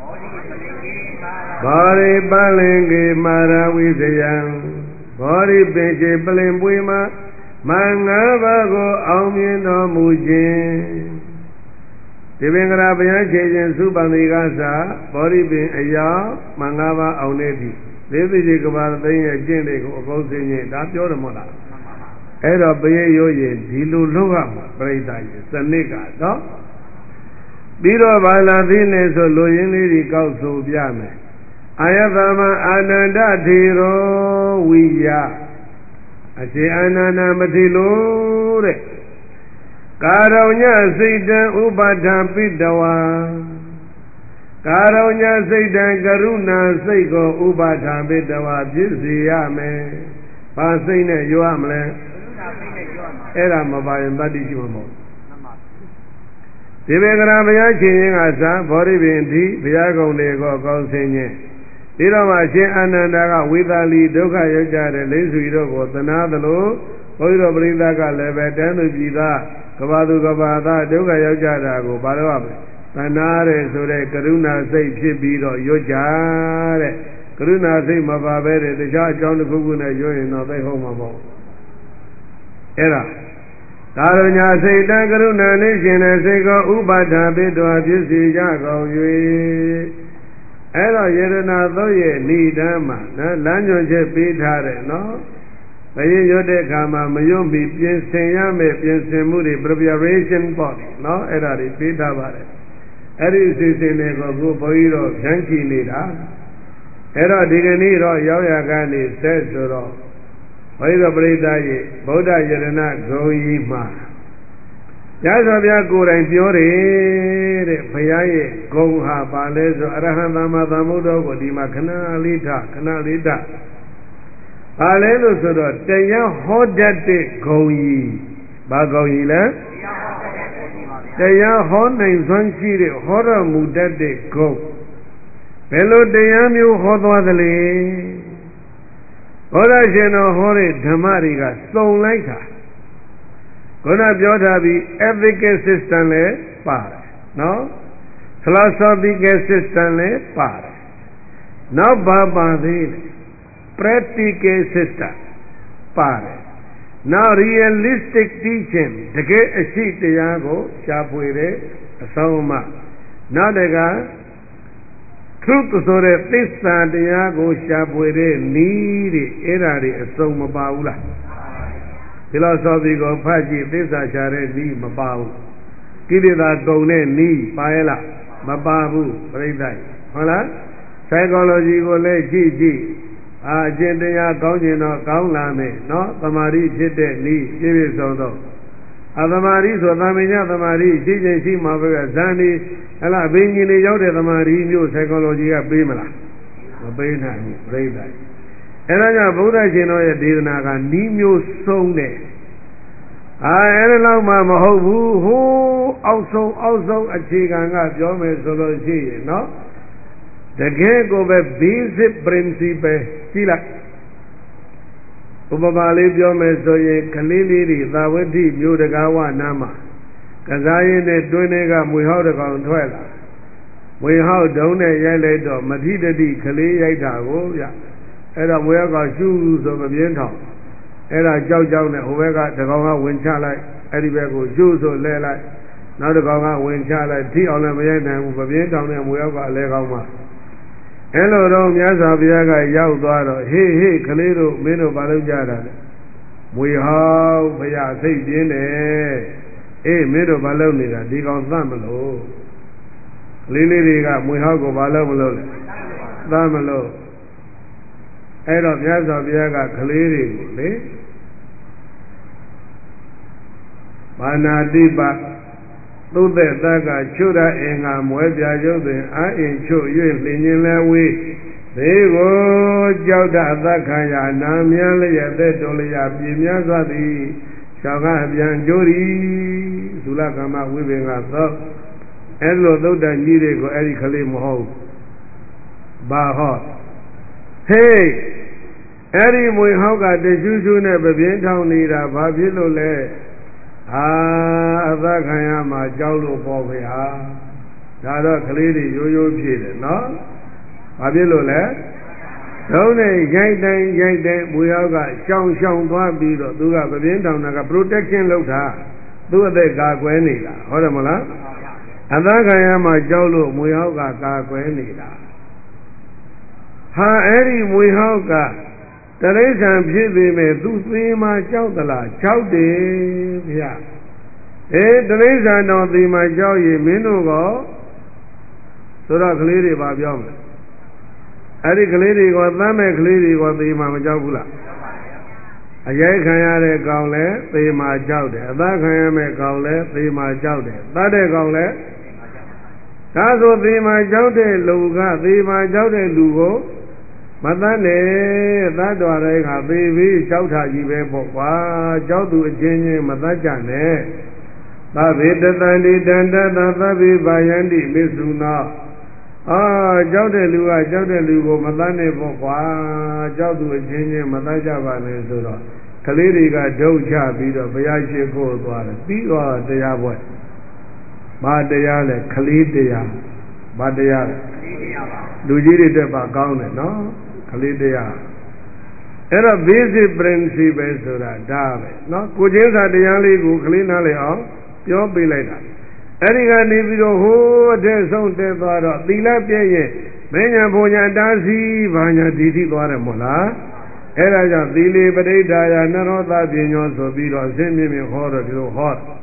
ဘောရိပလင်ကေမာရဝိဇယံဘောရိပင်ချေပလင်ပွေမှာမင်္ဂဘာကိုအောင်မြင်တော်မူခြင်းဒီပင်္ဂရာဘုရားခြေခြင်းသုပန်ဒီကသာဘောရိပင်အယောက်မင်္ဂဘာအောင်နေပြီလေးသိကြီးကဘာသိရဲ့အကျင့်တွေကိုအကုန်သိရင်ဒါပြောတယ်မဟုတ်လားအဲ့တော့ပရိယောရင်ဒီလိုလုပ်ရမှာပြိဿရေစနစ်ကတော့ပြီးတော့ဘာလာသိနေဆိုလူရင်းလေးတွေကောက်ဆိုပြမယ်အာယသမအာနန္ဒထေရောဝိယအရှင်အာနန္ဒမထေလို့တဲ့ကာရုညစိတ်တံဥပါဒံပိတဝါကာရုညစိတ်တံကရုဏာစိတ်ကိုဥပါဒံပိတဝါပြည့်စေရမယ်ဘာစိတ်နဲ့ရွရမလဲအဲ့ဒါမပါရင်တတ္တိရှိမှာမဟုတ်ဒီဘေကရာဘုရားရှင်ရင်ကသာဘောရိပင်ဒီဘုရားကုံတွေကိုကောင်းဆင်းခြင်းဒီတော့မှရှင်အာနန္ဒာကဝေသာလီဒုက္ခရောက်ကြတဲ့လိစုတို့ကိုသနာသလိုဘုရားတော်ပရိသတ်ကလည်းပဲတန်းသူပြည်သားကဘာသူကဘာသားဒုက္ခရောက်ကြတာကိုဘာလို့ရမလဲသနာတဲ့ဆိုတဲ့ကရုဏာစိတ်ဖြစ်ပြီးတော့ရွတ်ကြတဲ့ကရုဏာစိတ်မပါပဲတဲ့တခြားအကြောင်းတစ်ခုခုနဲ့ရွတ်ရင်တော့သိဟုတ်မှာမဟုတ်အဲ့ဒါကာရုဏာစိတ်တံကရုဏာနှင့်ရှင်တဲ့စိတ်ကိုဥပါဒာပိတောဖြစ်စီကြကုန်၍အဲ့တော့ယရနာသောရဲ့ဏိဒံမှာနော်လမ်းညွှန်ချက်ပေးထားတယ်နော်ဘယင်ရွတ်တဲ့အခါမှာမယွတ်ပြီးပြင်ဆင်ရမယ်ပြင်ဆင်မှုတွေ preparation ပေါ့နော်အဲ့ဒါတွေပေးထားပါတယ်အဲ့ဒီစီစဉ်တွေကိုကိုဘုန်းကြီးတို့ဖြန့်ချီနေတာအဲ့တော့ဒီကနေ့တော့ရောက်ရကနေဆက်ဆိုတော့ဘုရားပရိသတ်ရဲ့ဗုဒ္ဓယရဏဂုံကြီးမှာရသော်ဗျာကိုယ်တိုင်ပြောတယ်တဲ့ဘုရားရဲ့ဂုံဟာပါလဲဆိုအရဟံသမ္မာသမ္ဗုဒ္ဓကိုဒီမှာခဏလေးထပါလဲလို့ဆိုတော့တရားဟောတတ်တဲ့ဂုံကြီးဘာဂုံကြီးလဲတရားဟောနိုင်စွမ်းရှိတဲ့ဟောတော်မူတတ်တဲ့ဂုံဘယ်လိုတရားမျိုးဟောသွားသလဲဘုရားရှင်တော်ဟောတဲ့ဓမ္မတွေကစုံလိုက်တာခုနပြောထားပြီး ethical system လည်းပါတယ်နော် philosophical system လည်းပါတယ်နောက်ဘာပါသေးလဲ practical system ပါတယ်နောက် realistic teaching တကယ်အရှိတရားကိုရှားဖွေတဲ့အဆုံးအမနောက်တကtruth ဆိုတဲ့သစ္စာတရားကိုရှားဖွေတဲ့နည်းတွေအဲ့ဒါတွေအစုံမပါဘူးလားphilosophy ကိုဖတ်ကြည့်သစ္စာရှာတဲ့နည်းမပါဘူးကိလေသာကုန်တဲ့နည်းပါရဲ့လားမပါဘူးပြိဿဟုတ်လား psychology ကိုလည်းကြည့်အကျင့်တရားကောင်းကျင်တော့ကောင်းလာမယ်နော်သမာဓိဖြစ်တဲ့နည်းပြည့်ပြည့်စုံစုံအသမာဓိဆိုသာမညသမာဓိရှိခြင်းရှိမှာပဲဇန်ဒီဟလာဘိညာဉ်တွေရောက်တဲ့သမာဓိမျိုး psychology ကပေးမလားမပေးနိုင်ဘူးပြိဿအဲ့ဒါကြောင့်ဘုရားရှင်တော်ရဲ့ဒေသနာကနီးမျိုးဆုံးတယ်အဲ့ဒါလောက်မှမဟုတ်ဘူးဟိုးအောက်ဆုံးအခြေခံကပြောမယ်ဆိုလို့ရှိရင်နော်တကယ်ကိုပဲ basic principle ကြည့်လိုက်ဥပမာလေးပြောမယ်ဆိုရင်ကလေးလေးတွေသာဝတိမျိုးတကားဝနာမှာကစားရင်းနဲ့တွင်းတွေကမွေဟောက်တကောင်ထွက်လာမွေဟောက်ဒုံးနဲ့ရိုက်လိုက်တော့မထိတတိကလေးရိုက်တာကိုဗျအဲ့တော့မွေဟောက်ကရှူးဆိုမပြင်းထောင်အဲ့ဒါကြောက်နဲ့ဟိုဘက်ကတကောင်ကဝင်ချလိုက်အဲ့ဒီဘက်ကိုရှူးဆိုလဲလိုက်နောက်တကောင်ကဝင်ချလိုက်ထိအောင်လည်းမရိုက်နိုင်ဘူးမပြင်းထောင်တဲ့မွေဟောက်ကအလဲကောင်းမှာအဲ့လိုတော့မြတ်စွာဘုရားကရောက်သွားတော့ဟေးကလေးတို့မင်းတို့ဘာလုပ်ကြတာလဲမွေဟောက်ဘုရားစိတ်ပြင်းတယ်အေးမင်းတို့ဘာလုပ်နေတာဒီကောင်သတ်မလို့ကလေးလေးတွေကမွေဟောက်ကိုဘာလုပ်မလို့လဲသတ်မလို့အဲ့တော့မြတ်စွာဘုရားကကလေးတွေကိုလေဘာနာတိပသုတ်တဲ့တကချွတ်ရအင်္ဂါမွဲပြရုပ်တွင်အာအင်ချွတ်၍လင်းခြင်းလဲဝေးသေကိုကြောက်တအသက်ခံရနာမြန်းလျက်သက်တော်လျက်ပြင်းများစွာသည်ရှောင်းကအပြန်ကျိုးသည်သုလကမ္မဝိပင်္ဂသောအဲ့လိုသုတ်တန်ကြီးတွေကိုအဲ့ဒီကလေးမဟုတ်ဘာဟောဟေးအဲ့ဒီမွေဟောက်ကတရှူးရှူးနဲ့ပြင်းထောင်နေတာဘာဖြစ်လို့လဲအသက်ခံရမှာကြောက်လို့ပေါ့ဗျာဒါတော့ကလေးတွေရိုးဖြစ်တယ်နော်ဘာဖြစ်လို့လဲသုံးနဲ့ရိုက်တိုင်းမွေဟောက်ကရှောင်သွားပြီးတော့သူကပြင်းထောင်တာက protection လုပ်တာသူ့အသက်ကာကွယ်နေတာဟုတ်တယ်မလားအသက်ခံရမှာကြောက်လို့မွေဟောက်ကကာကွယ်နေတာဟာအဲ့ဒီမွေဟောက်ကတရိစ္ဆာန်ဖြစ်ပေမဲ့သူသေမှာကြောက်သလားကြောက်တယ်ဗျာတရိစ္ဆာန်တော်သေမှာကြောက်ရင်မင်းတို့ကဆိုတော့ကလေးတွေပါပြောမယ်အဲ့ဒီကလေးတွေကသမ်းမဲ့ကလေးတွေကသေမှာမကြောက်ဘူးလားအရိုက်ခံရတဲ့ကောင်လဲသေမှာကြောက်တယ်အသားခံရမဲ့ကောင်လဲသေမှာကြောက်တယ်သတ်တဲ့ကောင်လဲဒါဆိုသေမှာကြောက်တဲ့လူကသေမှာကြောက်တဲ့လူကိုမတတ်နဲ့သတ္တဝါတွေကသေပြီးကြောက်တာကြီးပဲပေါ့ကွာကြောက်သူအချင်းချင်းမတတ်ကြနဲ့သဗ္ဗေတတန္တိတန္တသဗ္ဗေဘာယန္တိမစ္ဆုနာကြောက်တဲ့လူကကြောက်တဲ့လူကိုမတတ်နဲ့ပေါ့ကွာကြောက်သူအချင်းချင်းမတတ်ကြပါနဲ့ဆိုတော့ကလေးတွေကဒုတ်ချပြီးတော့ဘုရားရှိခိုးသွားတယ်ပြီးတော့တရားပွဲဘာတရားလဲကလေးတရားဘာတရားလဲလူကြီးတွေတက်ပါကောင်းတယ်နော်ကလေးတရားအဲ့တော့ basic principle ဆိုတာဒါပဲနော်ကိုချင်းစာတရားလေးကိုကလေးနားလည်အောင်ပြောပေးလိုက်တာအဲ့ဒီကနေပြီးတော့ဟိုးအတဲ့ဆုံးတက်သွားတော့သီလပြည့်ရဲ့မဉ္ဇဉ်ဘုံညာတားစီဘာညာဒီတိသွားတယ်မို့လားအဲ့ဒါကြောင့်သီလေပဋိဌာယနရောသပညောဆိုပြီးတော့အစင်းမြင့်မြင့်ဟောတော့ဒီလိုဟော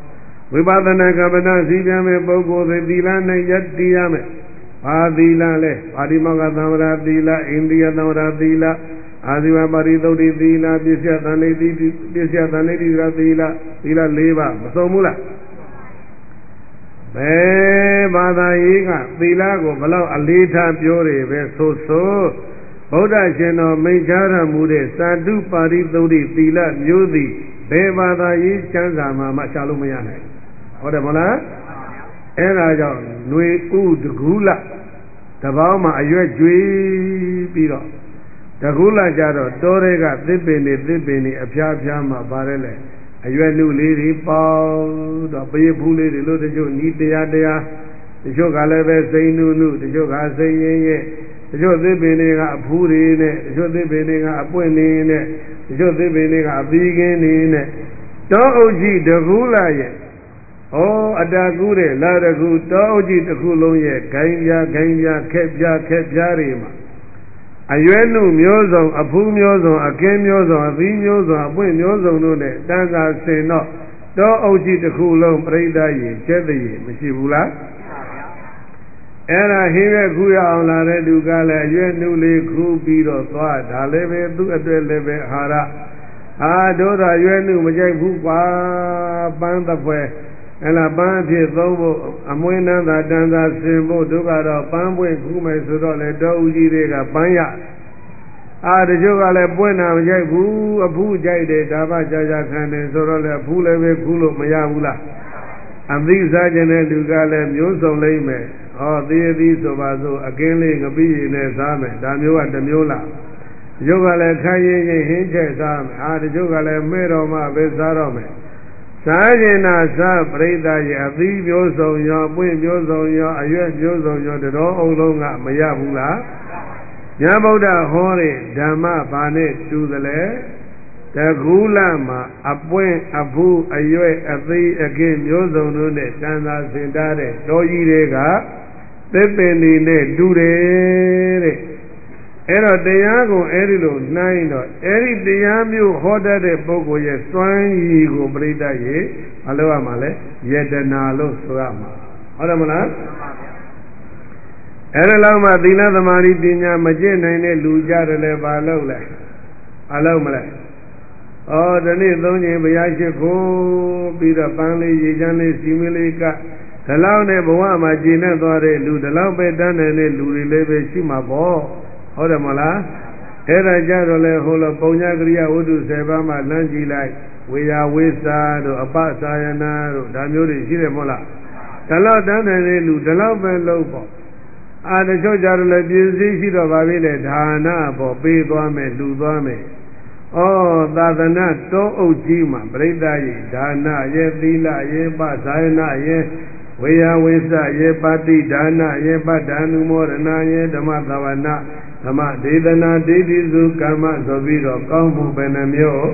ဝိပဿနာကမ္မဋ္ဌာန်းစီပြန်မဲ့ပုဂ္ဂိုလ်တွေသီလနဲ့ယက်တည်ရမယ်ဘာသီလလဲပါဠိမောကသံဝရသီလအိန္ဒိယသံဝရသီလအာဇီဝပါရိသုတ်တိသီလပစ္စယသန္တိသီလသီလ၄ပါးမဆုံးဘူးလားဘယ်ဘာသာရေးကသီလကိုဘလောက်အလေးထားပြောတယ်ပဲဆိုဗုဒ္ဓရှင်တော်မိန့်ကြားတော်မူတဲ့သာဓုပါရိသုတ်တိသီလမျိုးသည်ဘယ်ဘာသာရေးကျမ်းစာမှာမှရှာလို့မရနိုင်ဟုတ်တယ်မဟုတ်လားအဲ့ဒါကြောင့်ຫນွေဥတကူးလတပေါင်းမှာအရွက်ကျွေးပြီးတော့တကူးလကြတော့တောတွေကသစ်ပင်တွေအဖျားဖျားမှာပါတယ်လေအရွက်နုလေးတွေပေါင်းတော့ပေးဖူးလေးတွေလို့တချို့နီးတရားတချို့ကလည်းပဲစိန်နုတချို့ကစိန်ရင်ရဲ့တချို့သစ်ပင်တွေကအဖူးတွေနဲ့တချို့သစ်ပင်တွေကအပွင့်နေနဲ့တချို့သစ်ပင်တွေကအပီးကင်းနေနဲ့တောအုပ်ကြီးတကူးလရဲ့အတာကူးတဲ့လာတကူတောအုပ်ကြီးတစ်ခုလုံးရဲ့ဂိုင်းပြခက်ပြတွေမှာအရွယ်နုမျိုးစုံအဖူးမျိုးစုံအကင်းမျိုးစုံအသီးမျိုးစုံအပွင့်မျိုးစုံတို့နဲ့တန်းစာဆင်တော့တောအုပ်ကြီးတစ်ခုလုံးပြိဿရေကျက်တရေမရှိဘူးလားအဲ့ဒါဟင်းရွက်ခူးရအောင်လာတဲ့သူကလည်းအရွယ်နုလေးခူးပြီးတော့သွားဒါလည်းပဲသူ့အတွက်လည်းပဲအာဟာရတို့သာရွယ်နုမကြိုက်ဘူးကွာပန်းသပွဲအဲ့လားပန်းအဖြစ်သုံးဖို့အမွှေးနှမ်းသာတန်းသာဆင်ဖို့တို့ကတော့ပန်းပွင့်ခူးမယ်ဆိုတော့လေတောဦးကြီးတွေကပန်းရတချို့ကလည်းပွင့်တာမကြိုက်ဘူးအဖူးကြိုက်တယ်ဒါမှကြာခံတယ်ဆိုတော့လေအဖူးလည်းပဲခူးလို့မရဘူးလားအသီးစားခြင်းတဲ့လူကလည်းမျိုးစုံလိမ့်မယ်သီးအသီးဆိုပါစို့အကင်းလေးငပိရည်နဲ့စားမယ်ဒါမျိုးကတစ်မျိုးလားတချို့ကလည်းခိုင်းရင်ဟင်းချက်စားမယ်တချို့ကလည်းမဲ့တော်မှပဲစားတော့မယ်စားကျင်နာစားပရိသတ်ရဲ့အသီးမျိုးစုံရောပွင့်မျိုးစုံရောအရွက်မျိုးစုံရောတတော်အုံလုံးကမရဘူးလားမြတ်ဗုဒ္ဓဟောတဲ့ဓမ္မဘာနဲ့တူသလဲတကူးလမှာအပွင့်အဖူးအရွက်အသီးအကင်းမျိုးစုံတို့နဲ့တန်သာစင်တာတဲ့တော်ကြီးတွေကသစ်ပင်တွေနဲ့တူတယ်တဲ့အဲ့တော့တရားကိုအဲ့ဒီလိုနှိုင်းတော့အဲ့ဒီတရားမျိုးဟောတတ်တဲ့ပုဂ္ဂိုလ်ရဲ့စွမ်းရည်ကိုပြိတ္တရေမလုပ်ရမှာလဲယတနာလို့ဆိုရမှာဟုတ်တယ်မလားအဲ့ဒါလောက်မှသီလသမာဓိပညာမကျင့်နိုင်တဲ့လူကြတယ်လေဘာလုပ်လဲဘာလုပ်မလဲဒီနေ့သုံးချိန်ဘုရားရှိခိုးပြီးတော့ပန်းလေးရေချမ်းလေးစီမီလေးကဒီလောက်နဲ့ဘဝမှာကျင့်နေသွားတဲ့လူဒီလောက်ပဲတန်းနေတဲ့လူတွေလည်းပဲရှိမှာပေါ့ဟုတ်တယ်မလားအဲ့ဒါကြတော့လေဟိုလိုပုံညာကရိယာဝတ္ထု7ပါးမှလမ်းကြည့်လိုက်ဝေယဝိစာတို့အပစာယနာတို့ဒါမျိုးတွေရှိတယ်မဟုတ်လားဒီလောက်တန်းနေတဲ့လူဒီလောက်ပဲလုပ်ပေါ့တချို့ကြတော့လေပြည့်စည်ရှိတော့ပါပြီလေဒါနပေါ့ပေးသွားမယ်လှူသွားမယ်သာသနာတောအုပ်ကြီးမှာပြိဿရဲ့ဒါနရဲ့သီလရဲ့ပဇာယနာရဲ့ဝေယဝိသရဲ့ပတိဒါနရဲ့ပတ္တ ानु မောဒနာရဲ့ဓမ္မသဝနာဓမ္မဒေသနာဒိဋ္ဌိစုကမ္မဆိုပြီးတော့ကောင်းမှုပဲနှမျိုး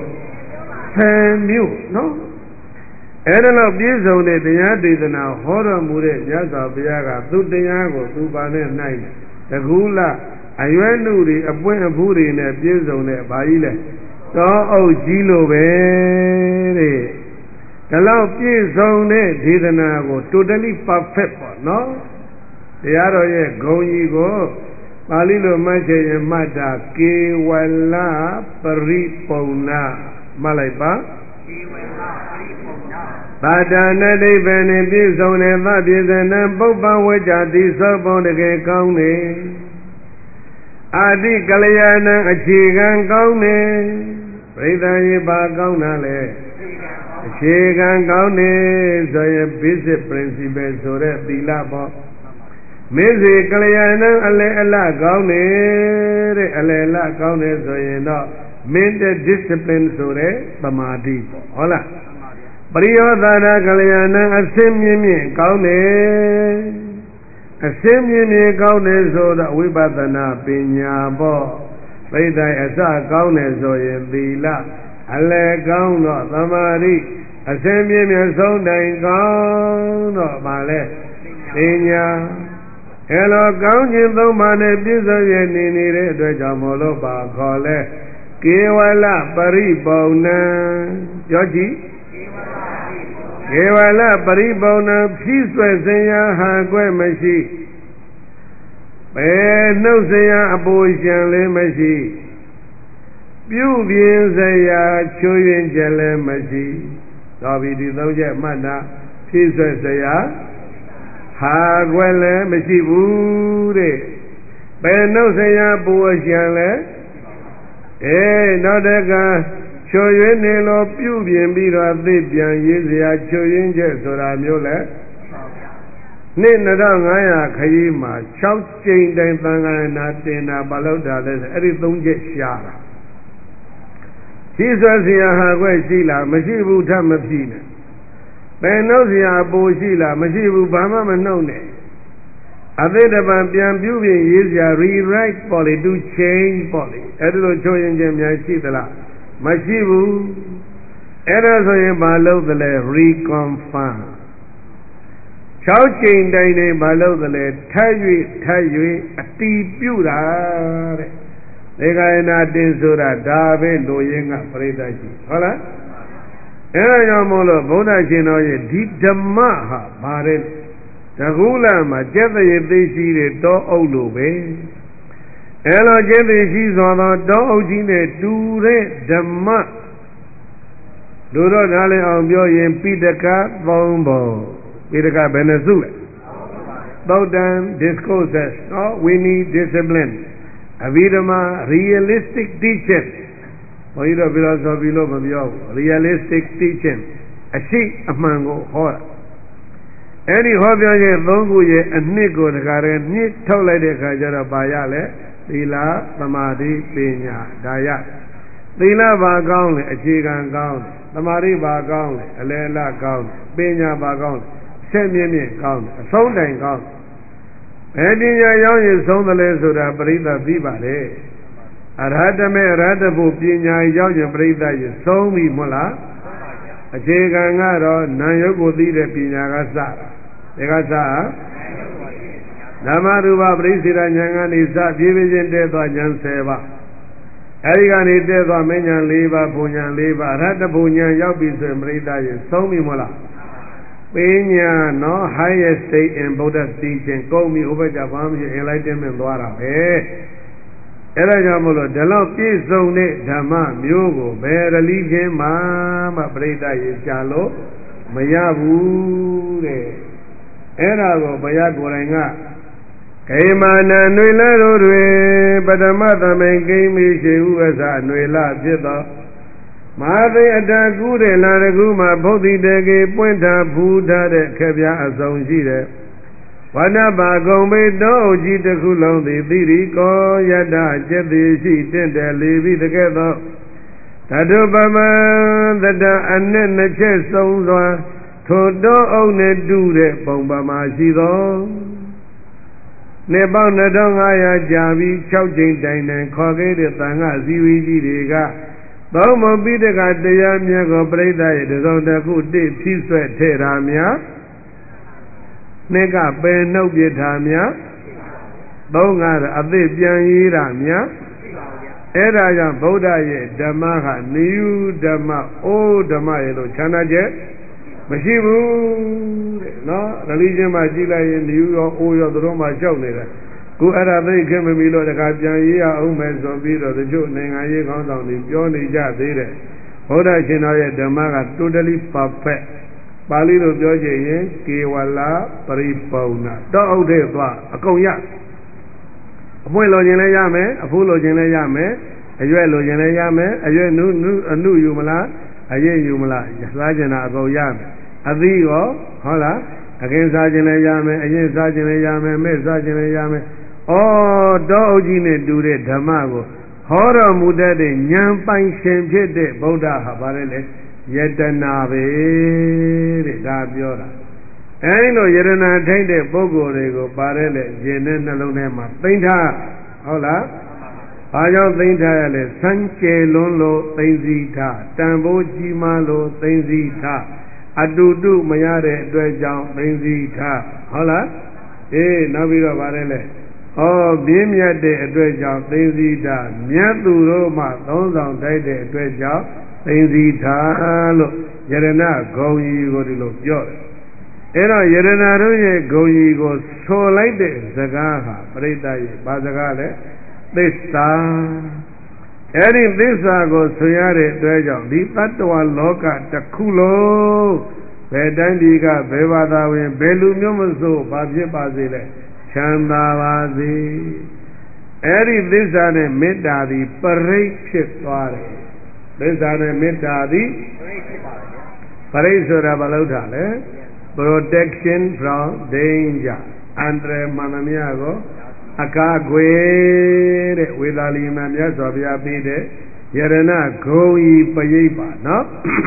10မျိုးနော်အဲ့ဒါတော့ပြည့်စုံတဲ့တရားဒေသနာဟောတော်မူတဲ့မြတ်စွာဘုရားကသူတရားကိုသူပါနဲ့နိုင်တယ်တကူးလားအရွယ်နုတွေအပွင့်အဖူးတွေနဲ့ပြည့်စုံတဲ့ဘာကြီးလဲတောအုပ်ကြီးလိုပဲတဲ့ဒါလောက်ပြည့်စုံတဲ့ဒေသနာကို totally perfect ပေါ့နော်တရားတော်ရဲ့ဂုဏ်ကြီးကိုပါဠိလိုမှတ်ချင်ရင်မှတ်တာကေဝလပရိပုံနာမှတ်လိုက်ပါကေဝလပရိပုံနာသာဒနာဒိဗ္ဗံနှင့်ပြည့်စုံတဲ့သဗ္ဗေဇနံပုပ္ပဝေကြတိသောပုံတကယ်ကောင်းနေအာတိကလျာဏံအခြေခံကောင်းနေပရိသတ်ရေပါကောင်းတာလေအခြေခံကောင်းနေဆိုရင် basic principle ဆိုတဲ့သီလပေါ့မေဇေကလျာဏံအလယ်အလကောင်းတဲ့အလယ်အလကောင်းနေဆိုရင်တော့ mental discipline ဆိုတဲ့သမာဓိပေါ့ဟုတ်လားပရိယောသနာကလျာဏံအစင်းမြင့်မြင့်ကောင်းနေအစင်းမြင့်မြင့်ကောင်းနေဆိုတော့ဝိပဿနာပညာပေါ့ပြိတ္တိုင်အစကောင်းနေဆိုရင်သီလအလယ်ကောင်းတော့သမာဓိအစင်းမြင့်မြင့်ဆုံးတိုင်ကောင်းတော့ဗာလဲပညာအဲလိုကောင်းခြင်းသုံးပါးနဲ့ပြည့်စုံရဲ့နေတဲ့အတွက်ကြောင့်မို့လို့ပါခေါ်လဲကေဝလပရိပုံဏံပြောကြည့် Kevala paribona peace senya hagwe mashi. Be no senya abortion le mashi. Beauty saya children jale mashi. Sabi di doja mana peace saya hagwe le mashi bude. Be no senya abortion le. No deka. Children nelo beauty and be a babian yesia children just or a mule. Ninadangaya Kayima, Chow chain dan Tangana Balota, everything gets shara. Jesus Hagwe Sila, Mashibu Tamafina. Benosia Boshila, Mashibu Bama Manone. A bit about Bian Beauty yesia rewrite poly, do change poly. Edo children Jim Yashitala. Mashibu, Erasoye Balo the reconfirm. Chow chain dine Balo the Tayu, a tea pura. They got not in Sura, Dave, Loyinga, Fredashi. Hola? Erayamolo, Bodashino, Deep Damaha, Barrel, Tagula, Majeva, they see the door Olube. Elo jebe she's on the dog gene do Dhamma. Duro Dale on Bioyen Pitaka Bombo. Pitaka Venezuela. Bowdown discourses. No, we need discipline. Avidama realistic teaching. Oida philosophy love of you. Realistic teaching. A sheep among horror. Any hobby Longu ye and Nico the Karen, Nit Tola de Kajara Bayale. Thila, Samadhi, Pinya, Dayat. Thila Bagaun, a chigan gown, Samadhi Bagaun, a Lela gown, Pinya Bagaun, Semi gown, a Sunday gown. Edinya young is on the lens of the Brita Vibare. Aradame Radabu Pinya, young Brita, you saw me Mula. A chigangaro, Nayogo Dida Pinya Gasa. Egasa. Namaruba Brisira Yangani Sa Division de Jan Seva. Arigani de Menyan Leva, Punyan Leva, Rata Punyan Yabis and Brita, Somi Mola. Pena, no highest state in Buddha teaching, call me over Javam, enlightenment Dwara. Erajamulo, the Lord is Zone, Dama, Mugo, Bear religion, Mama Brita is Jalo, Mayabu, Erago, Bayagoranga. Kaimana Nuila Rue, but a mother may give me she who was a Nuila Jitha. Mother at a good and Laraguma, Bodhi Dege, Puenta, Buddha, the Kavia, as on Gide. Wanaba Gombe, no Gita Kulon, the Dirico, Yada, Jetty, she didn't leave it together. Tadubama, the and the chest songs are to do only do the Bombama Shido. Nebang Nadong Aya Javi, Chowjing Dine, Kogate, Tanga, Ziwi Diga, Bomo Bidega, the Yamiago Breda, the Zonda good day, peace sweat, Teramia, Nega Ben no Vietamia, Bonga, Abibian Yiramia, Eraya Bodaye, Damaha, New Dama, O Damaelo, Chanajet. Mashibu, no, religion Majila in New York, Oyo, the Roma Jonah. Who had a very came a milo, the Kapian, Omes of Vito, the Jew, Nangaye, on the Johnny Jab, Hoda Chinoya, Damaga, totally perfect. Palilo George, Kiwala, Paripona. Don't de a conya. A Puelo Genayame, a Pulo Genayame, a Yuelo Genayame, a new Yumala. Aye Yumala, Sajana Goyam, Adigo, Hola, against Sajana Yame, against Sajana Yame, Miss Sajana Yame, oh, Dogine do it, Damago, Hora Mudade, Yampan Shemjede, Boda Habarele, Yetanave, Dabiora. Eno Yerana Tende, Bogo, Rego, Barele, Jenen Alonema, Painta, Hola. I don't think that Sanche Lonlo, Tenzita, Tambo Jimalo, Tenzita, Adudu Mayare, Dwejam, Tenzita, Hola, Navira Varele, oh, Bimia de Dwejam, Tenzita, Miatu Roma, those on Dide Dwejam, Tenzita, Yerena Goyi Godilo. Ero Yerena Ruye Goyi go so like the Zagaha, Breda Bazagale, Desta. Eri Desa go Suyare Dwejo, the Tatua Loka, Takulo, Vedandiga, Bevada, Belu Mumazo, Bazi Bazile, Chandavazi. Eri Desa Meda the Parade Chitware. Desa Meda the Parisura Balotale, protection from danger. Andre Manamiago, Akagwe, with Alimania Sofia Pide, Yerena, Goi Payepa, no?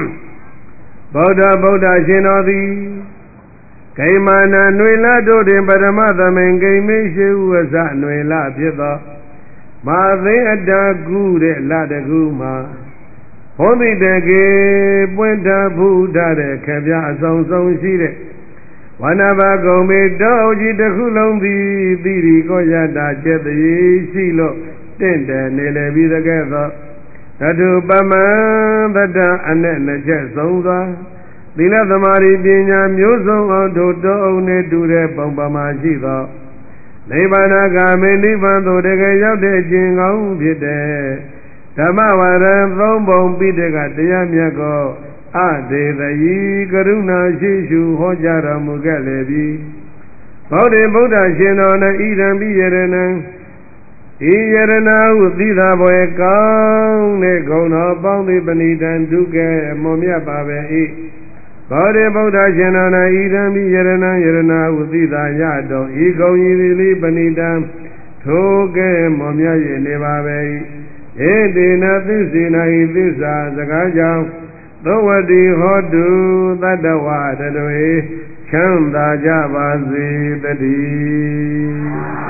Boda Shinodi, Kaimana Nuela Dodin, but a mother man gave me she was at Nuela Pieta, Mother Ada Gude, Lada Guma. Only the gay Puenta Buddha, Kavia, Song Shire. Whenever go me doji the Hulombi, Biri Goyada, Jet the Shilo, Tender, Nele be together. Tatu Bama, Bada, and then the Jet Songa. Bina the Mari Bina, Muso, Dodo, Ne do the Bombama Shiva. Nebana Game, Nibando, the Gaya de Jingo, Pide. Tamawara, Rombom, Bidega, Diamiago, Ade, the Yi, Garuna, Shishu, Hojara, Mugalebi. Bode Buddha, Shinona, Eden, Bierena, Ierena, Udida, Boyaka, Negona, Bondi, Benita, and Duke, Momia Babe, Bode Buddha, Shinona, Eden, Bierena, Yerena, Udida, Yado, Ego, Yili, Benita, Toge, Momia, Yenebabe. Edina Tisina Idisa Zagaja, Dowadi Hodu, Tadawa, Tadaway, Chanda Javazi, Tadi.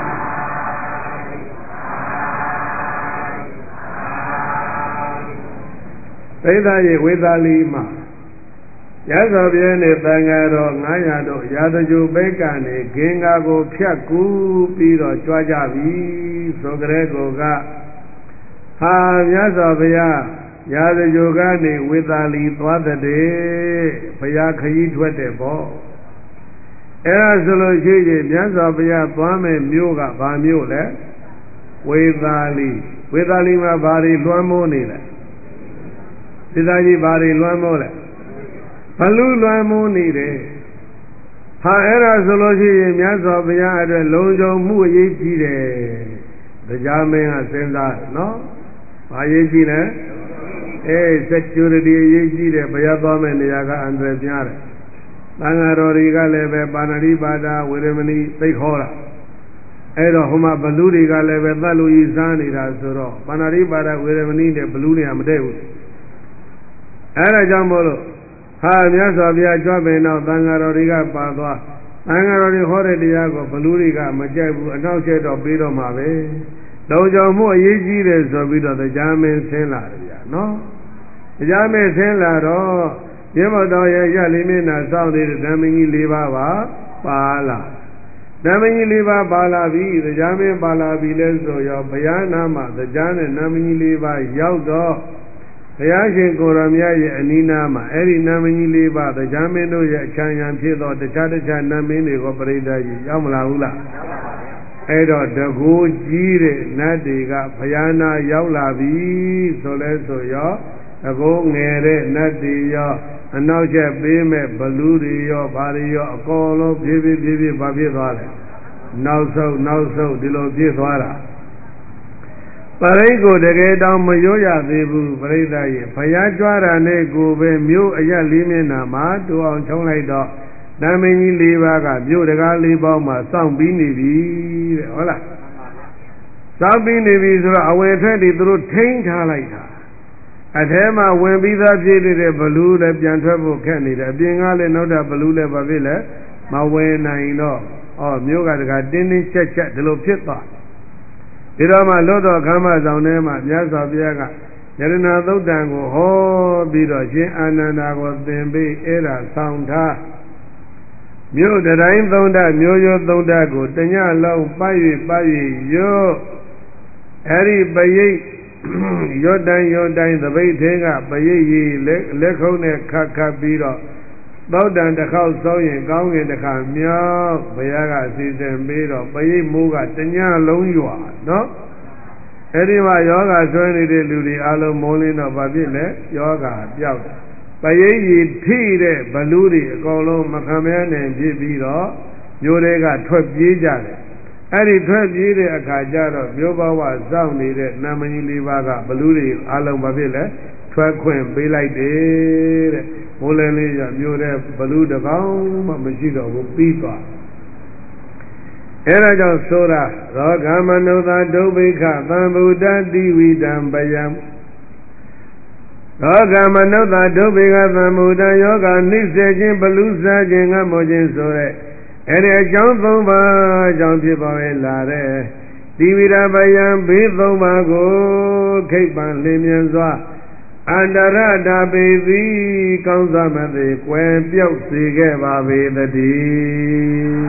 Sayda with Alima. Yazabian, Tangaro, Nayado, Yadaju Bekane, Gengago, Piaku, Piro, Chuajavi, Sogrego. Ha Yazavia, Yada Yogani with Ali Twatade, Payakayi Twatebo. Era Zoloji, Yazavia, Twame, Muga, Bamule, with Alima Bari Luamonile. Sidaji Bari Luamole. Palu Luamonile. Ha Era Zoloji, Yazavia, Lojo Muyi. The Jamin Senda, no? Ayajina, security, Yaji, Bayabam and Yaga and Reziara. Bangaroriga leve, Banari Bada, Wiremani, Pehora. Edo Homa Baluriga leve, Balu Izani Razuro. Banari Bada, Wiremani, the Baluni Amadeus. Era Jambolo. Ha, Yasavia Jobe now, Bangaroriga Padua. Bangarori Hore Diago, Baluriga, Majabu, and now Jet of Bido Mave. Dojo mo yeji re so bi do the Jamin sin la ya no the Jamin sin la do yemo do ye ya li min na saw ni the Damingi leba ba la Damingi leba ba la bi the Jamin ba la bi le so yo Bayana ma the Jan Damingi leba yauk do Baya Shin ko ro mya ye anina ma eri Damingi leba the Jamin do ye achan yan phit do tacha Damin de ko parida ji yauk ma la hu la Edo the go jire Nadiga Payana Yaula bi Sole Soyo, a go nere Nadia, and now Jeb Bime, Balurio, Bario, a colo, Bibi, Babi Vale. Now so, Dilo Pietwara. Parego de Gedam Mayoya, Debu, Breda, Payajara, Nego, Mu, Aya Limina, Ma, to on Chonlaido. Namini Livaga, Budaga Liboma, Sound Bini, Hola. Sound Bini, I went 20 through 10 Halaita. At Hema, when be that jaded a balloon, a Piantabo Canada, being all in other balloon of a villa, my way I know. Oh, Muga got didn't check the low pita. Did my Lodo Gamas on them at Yasa Biaga. Yerina Lodango, oh, Bido, and I was then be era sound ha. Myo the Rain Donda, Myo Dondago, Tanya Low, Bayi, Yo, Harry Baye, ရော့တိုင်းသပိတ်သေးကပရိတ်ရီလက်ခုံးနဲ့ခတ်ပြီးတော့သောတန်တစ်ခေါက်စောင်းရင်ကောင်းကင်တစ်ခါမြောက်ဘုရားကအစီအစဉ်ပေးတော့ပရိတ်မိုးကတညလုံးရွာနော်အဲ့ဒီမှာယောဂဆွဲနေတဲ့လူတွေအလုံးမိုးလင်းတော့ဘာဖြစ်လဲယောဂပြောက်ပရိတ်ရီထိတဲ့ဘလူတွေအကုန်လုံးမခံမရနိုင်ဖြစ်ပြီးတော့မျိုးတွေကထွက်ပြေးကြတယ်အဲ့ဒီထွက်ပြေးတဲ့အခါကျတော့မျိုးဘဝစောင့်နေတဲ့နာမည်လေးပါးကဘလူတွေအလုံးဘာဖြစ်လဲထွက်ခွင့်ပေးလိုက်တယ်တဲ့မိုးလင်းလေးရမျိုးတဲ့ဘလူတကောင်မှမရှိတော့ဘူးပြီးသွားအဲဒါကြောင့်ဆိုတာရောဂမနုဿဒုဗ္ဗိခသံဗုဒ္ဓတိဝိတံပယံရောဂမနုဿဒုဗ္ဗိခသံဗုဒ္ဓယောဂနှိစ္စခြင်းဘလူစားခြင်းငတ်မို့ခြင်းဆိုတဲ့အဲ့ဒီအကြောင်း၃ပါးအကြောင်းဖြစ်ပေါ်လာတဲ့တိဝိရပယံဘေး၃ပါးကိုခိတ်ပန်လင်းမြန်စွာအန္တရတာပေသည်ကောင်းစွာမသိကွယ်ပြောက်စေခဲ့ပါပေတည်း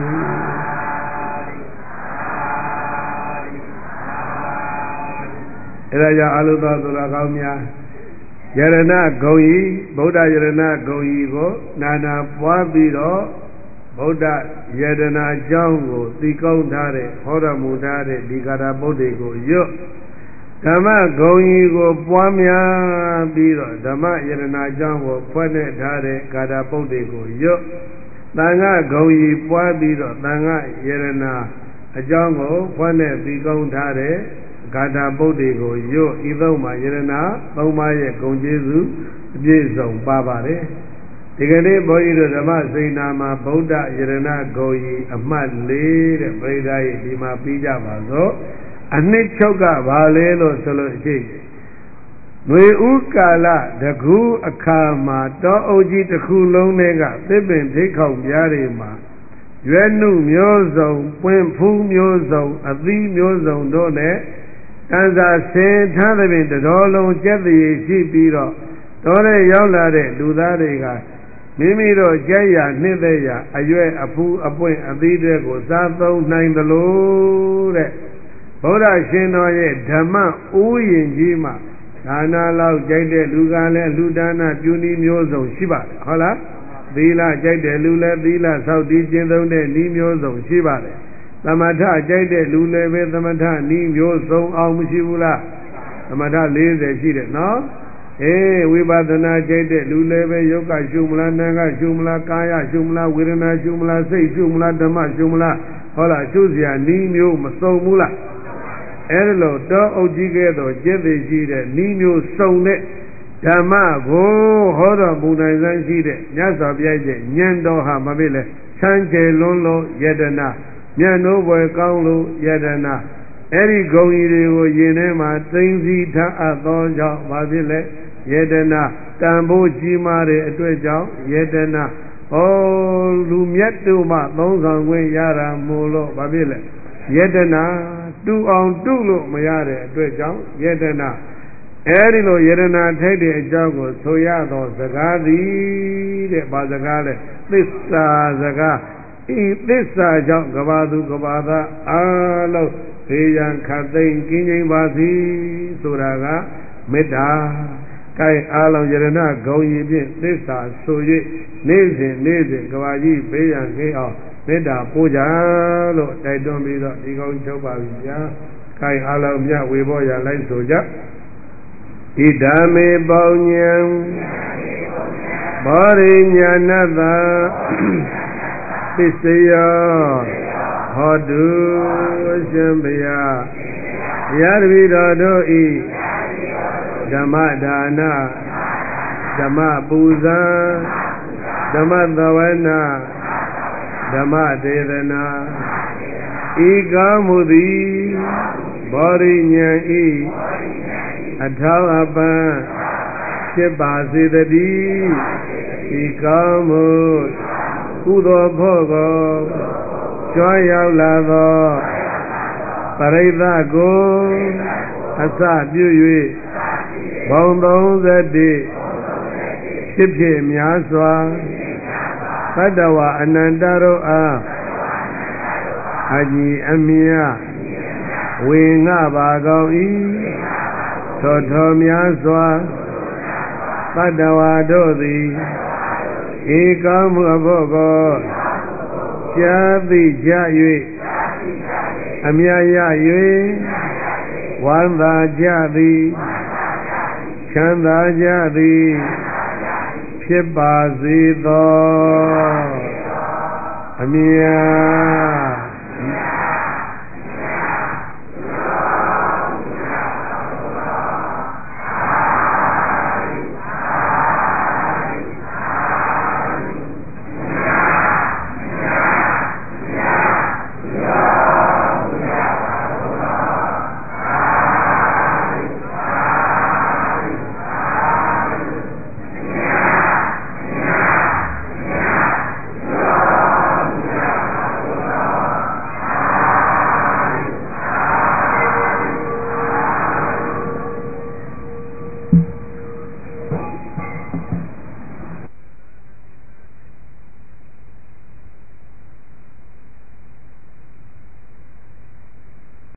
အဲ့ဒါကြောင့်အလုသောသူတော်ကောင်းများယရဏဂုံဤဗုဒ္ဓယရဏဂုံဤကိုနာနာပွားပြီးတော့ဗုဒ္ဓယတနာအကြောင်းကိုသိကောင်းထားတဲ့ဟောတော်မူထားတဲ့ဒီကာထာပုဒ်တွေကိုရွတ်ဓမ္မဂုံကြီးကိုပွားများပြီးတော့ဓမ္မယတနာအကြောင်းကိုဖွင့်နေထားတဲ့ကာထာပုဒ်တွေကိုရွတ်သံဃာဂုံကြီးပွားပြီးတော့သံဃာယတနာအကြောင်းကိုဖွင့်နေသိကောင်းထားတဲ့ကာထာပုဒ်တွေကိုရွတ်ဤသုံးမှာယတနာ၃ပါးရဲ့ဂုံကျေးဇူးအပြည့်စုံပါပါတယ်ဒီကနေ့ဘုန်းကြီးတို့ဓမ္မစေနာမှာဗုဒ္ဓယရဏဂုံကြီးအမှတ်၄တဲ့ပရိသတ်ကြီးဒီမှာပြီးကြပါစို့အနှစ်ချုပ်ကဘာလဲလို့ဆိုလို့ရှိရင်ငွေဥကာလတကူအခါမှာတောအုပ်ကြီးတစ်ခုလုံးကသစ်ပင်ထိတ်ခေါင်ပြားတွေမှာရွယ်နုမျိုးစုံပွင့်ဖူးမျိုးစုံအသီးမျိုးစုံတို့နဲ့တန်စာဆင်ထားတဲ့ပြင်တော်လုံးကျက်တည်ရှိပြီးတော့တော်တဲ့ရောက်လာတဲ့လူသားတွေကမိမိတို့ကြက်ရနှစ်သက်ရအရွယ်အဖူးအပွင့်အသီးတွေကိုစားသုံးနိုင်သလိုတဲ့ဘုရားရှင်တော်ရဲ့ဓမ္မဥယျင်ကြီးမှာဒါနာလောက်ကြိုက်တဲ့လူကလည်းလူဒါနပြုနည်းမျိုးစုံရှိပါတယ်ဟုတ်လားသီလကြိုက်တဲ့လူလည်းသီလဆောက်တည်ကျင့်သုံးတဲ့နည်းမျိုးစုံရှိပါတယ်သမထကြိုက်တဲ့လူလည်းပဲသမထနည်းမျိုးစုံအောင်မရှိဘူးလားသမထ40ရှိတယ်နော်ဝိပဿနာကြိတ်တဲ့လူလည်းပဲယောဂရှုမလားနာငါရှုမလားကာယရှုမလားဝေဒနာရှုမလားစိတ်ရှုမလားဓမ္မရှုမလားဟောလားရှုစရာနည်းမျိုးမစုံဘူးလားအဲ့ဒါလို့တောအုပ်ကြီးကဲ့သို့ကျင့်သိရှိတဲ့နည်းမျိုးစုံတဲ့ဓမ္မကိုဟောတော်မူနိုင်စမ်းရှိတဲ့မြတ်စွာဘုရားရဲ့ဉာဏ်တော်ဟာမဖြစ်လဲချမ်းကျယ်လွန်းလို့ယတနာဉာဏ်တို့ဘွယ်ကောင်းလို့ယတနာအဲ့ဒီဂုံကြီးတွေကိုယင်ထဲမှာသိသိထားအပ်သောကြောင့်ဘာဖြစ်လဲယတနာတန်ဖိုးကြီးမားတဲ့အတွက်ကြောင့်ယတနာလူမြတ်တို့မှသုံးဆောင်ခွင့်ရတာမို့လို့ဘာဖြစ်လဲယတနာတူအောင်တူလို့မရတဲ့အတွက်ကြောင့်ယတနာအဲဒီလိုယတနာထိုက်တဲ့အကြောင်းကိုဆိုရသောစကားသည်တဲ့ဘာစကားလဲသစ္စာစကားဤသစ္စာကြောင့်ကဘာသူကဘာသာအလုံးဘေးရန်ခတ်သိမ်းကင်းငြိမ်းပါစေဆိုတာကမေတ္တာကိုယ်အားလုံးယရဏဂုံကြီးဖြင့်သစ္စာဆို၍နေ့စဉ်ကဘာကြီးဘေးရန်ကင်းအောင်မေတ္တာပို့ကြလို့တိုက်တွန်းပြီးတော့ဒီကောင်းချုပ်ပါပြီဗျာကိုယ်အားလုံးမြတ်ဝေဘောရလိုက်ဆိုကြဣဒာမေပေါညံဘောရိညာဏတသစ္စယောဟောတုရှင်ဘုရားဘုရားတပည့်တော်တို့ဤဓမ္မဒါနဓမ္မပူဇာဓမ္မသဝနာဓမ္မဒေသနာဤကောင်းမှုသည်ဘောရိညာဤအထောက်အပံ့ဖြစ်ပါစေတည်းဤကောင်းမှုကုသိုလ်ဖို့ကိုကြွားရောက်လာသောပရိသတ်ကိုအစပြု၍ဘုံ31ဖြစ်ဖြစ်များစွာသတ္တဝါအနန္တတို့အားအညီအမြဝေငှပါကောင်း၏ထောထောများစွာပတ္တဝါတို့သည်ဧကောင်းမှုအဖို့ကိုကြားသိကြ၍အမြတ်ရ၍ဝမ်းသာကြသည်ချမ်းသာကြသည်ဖြစ်ပါစေသောအမြတ်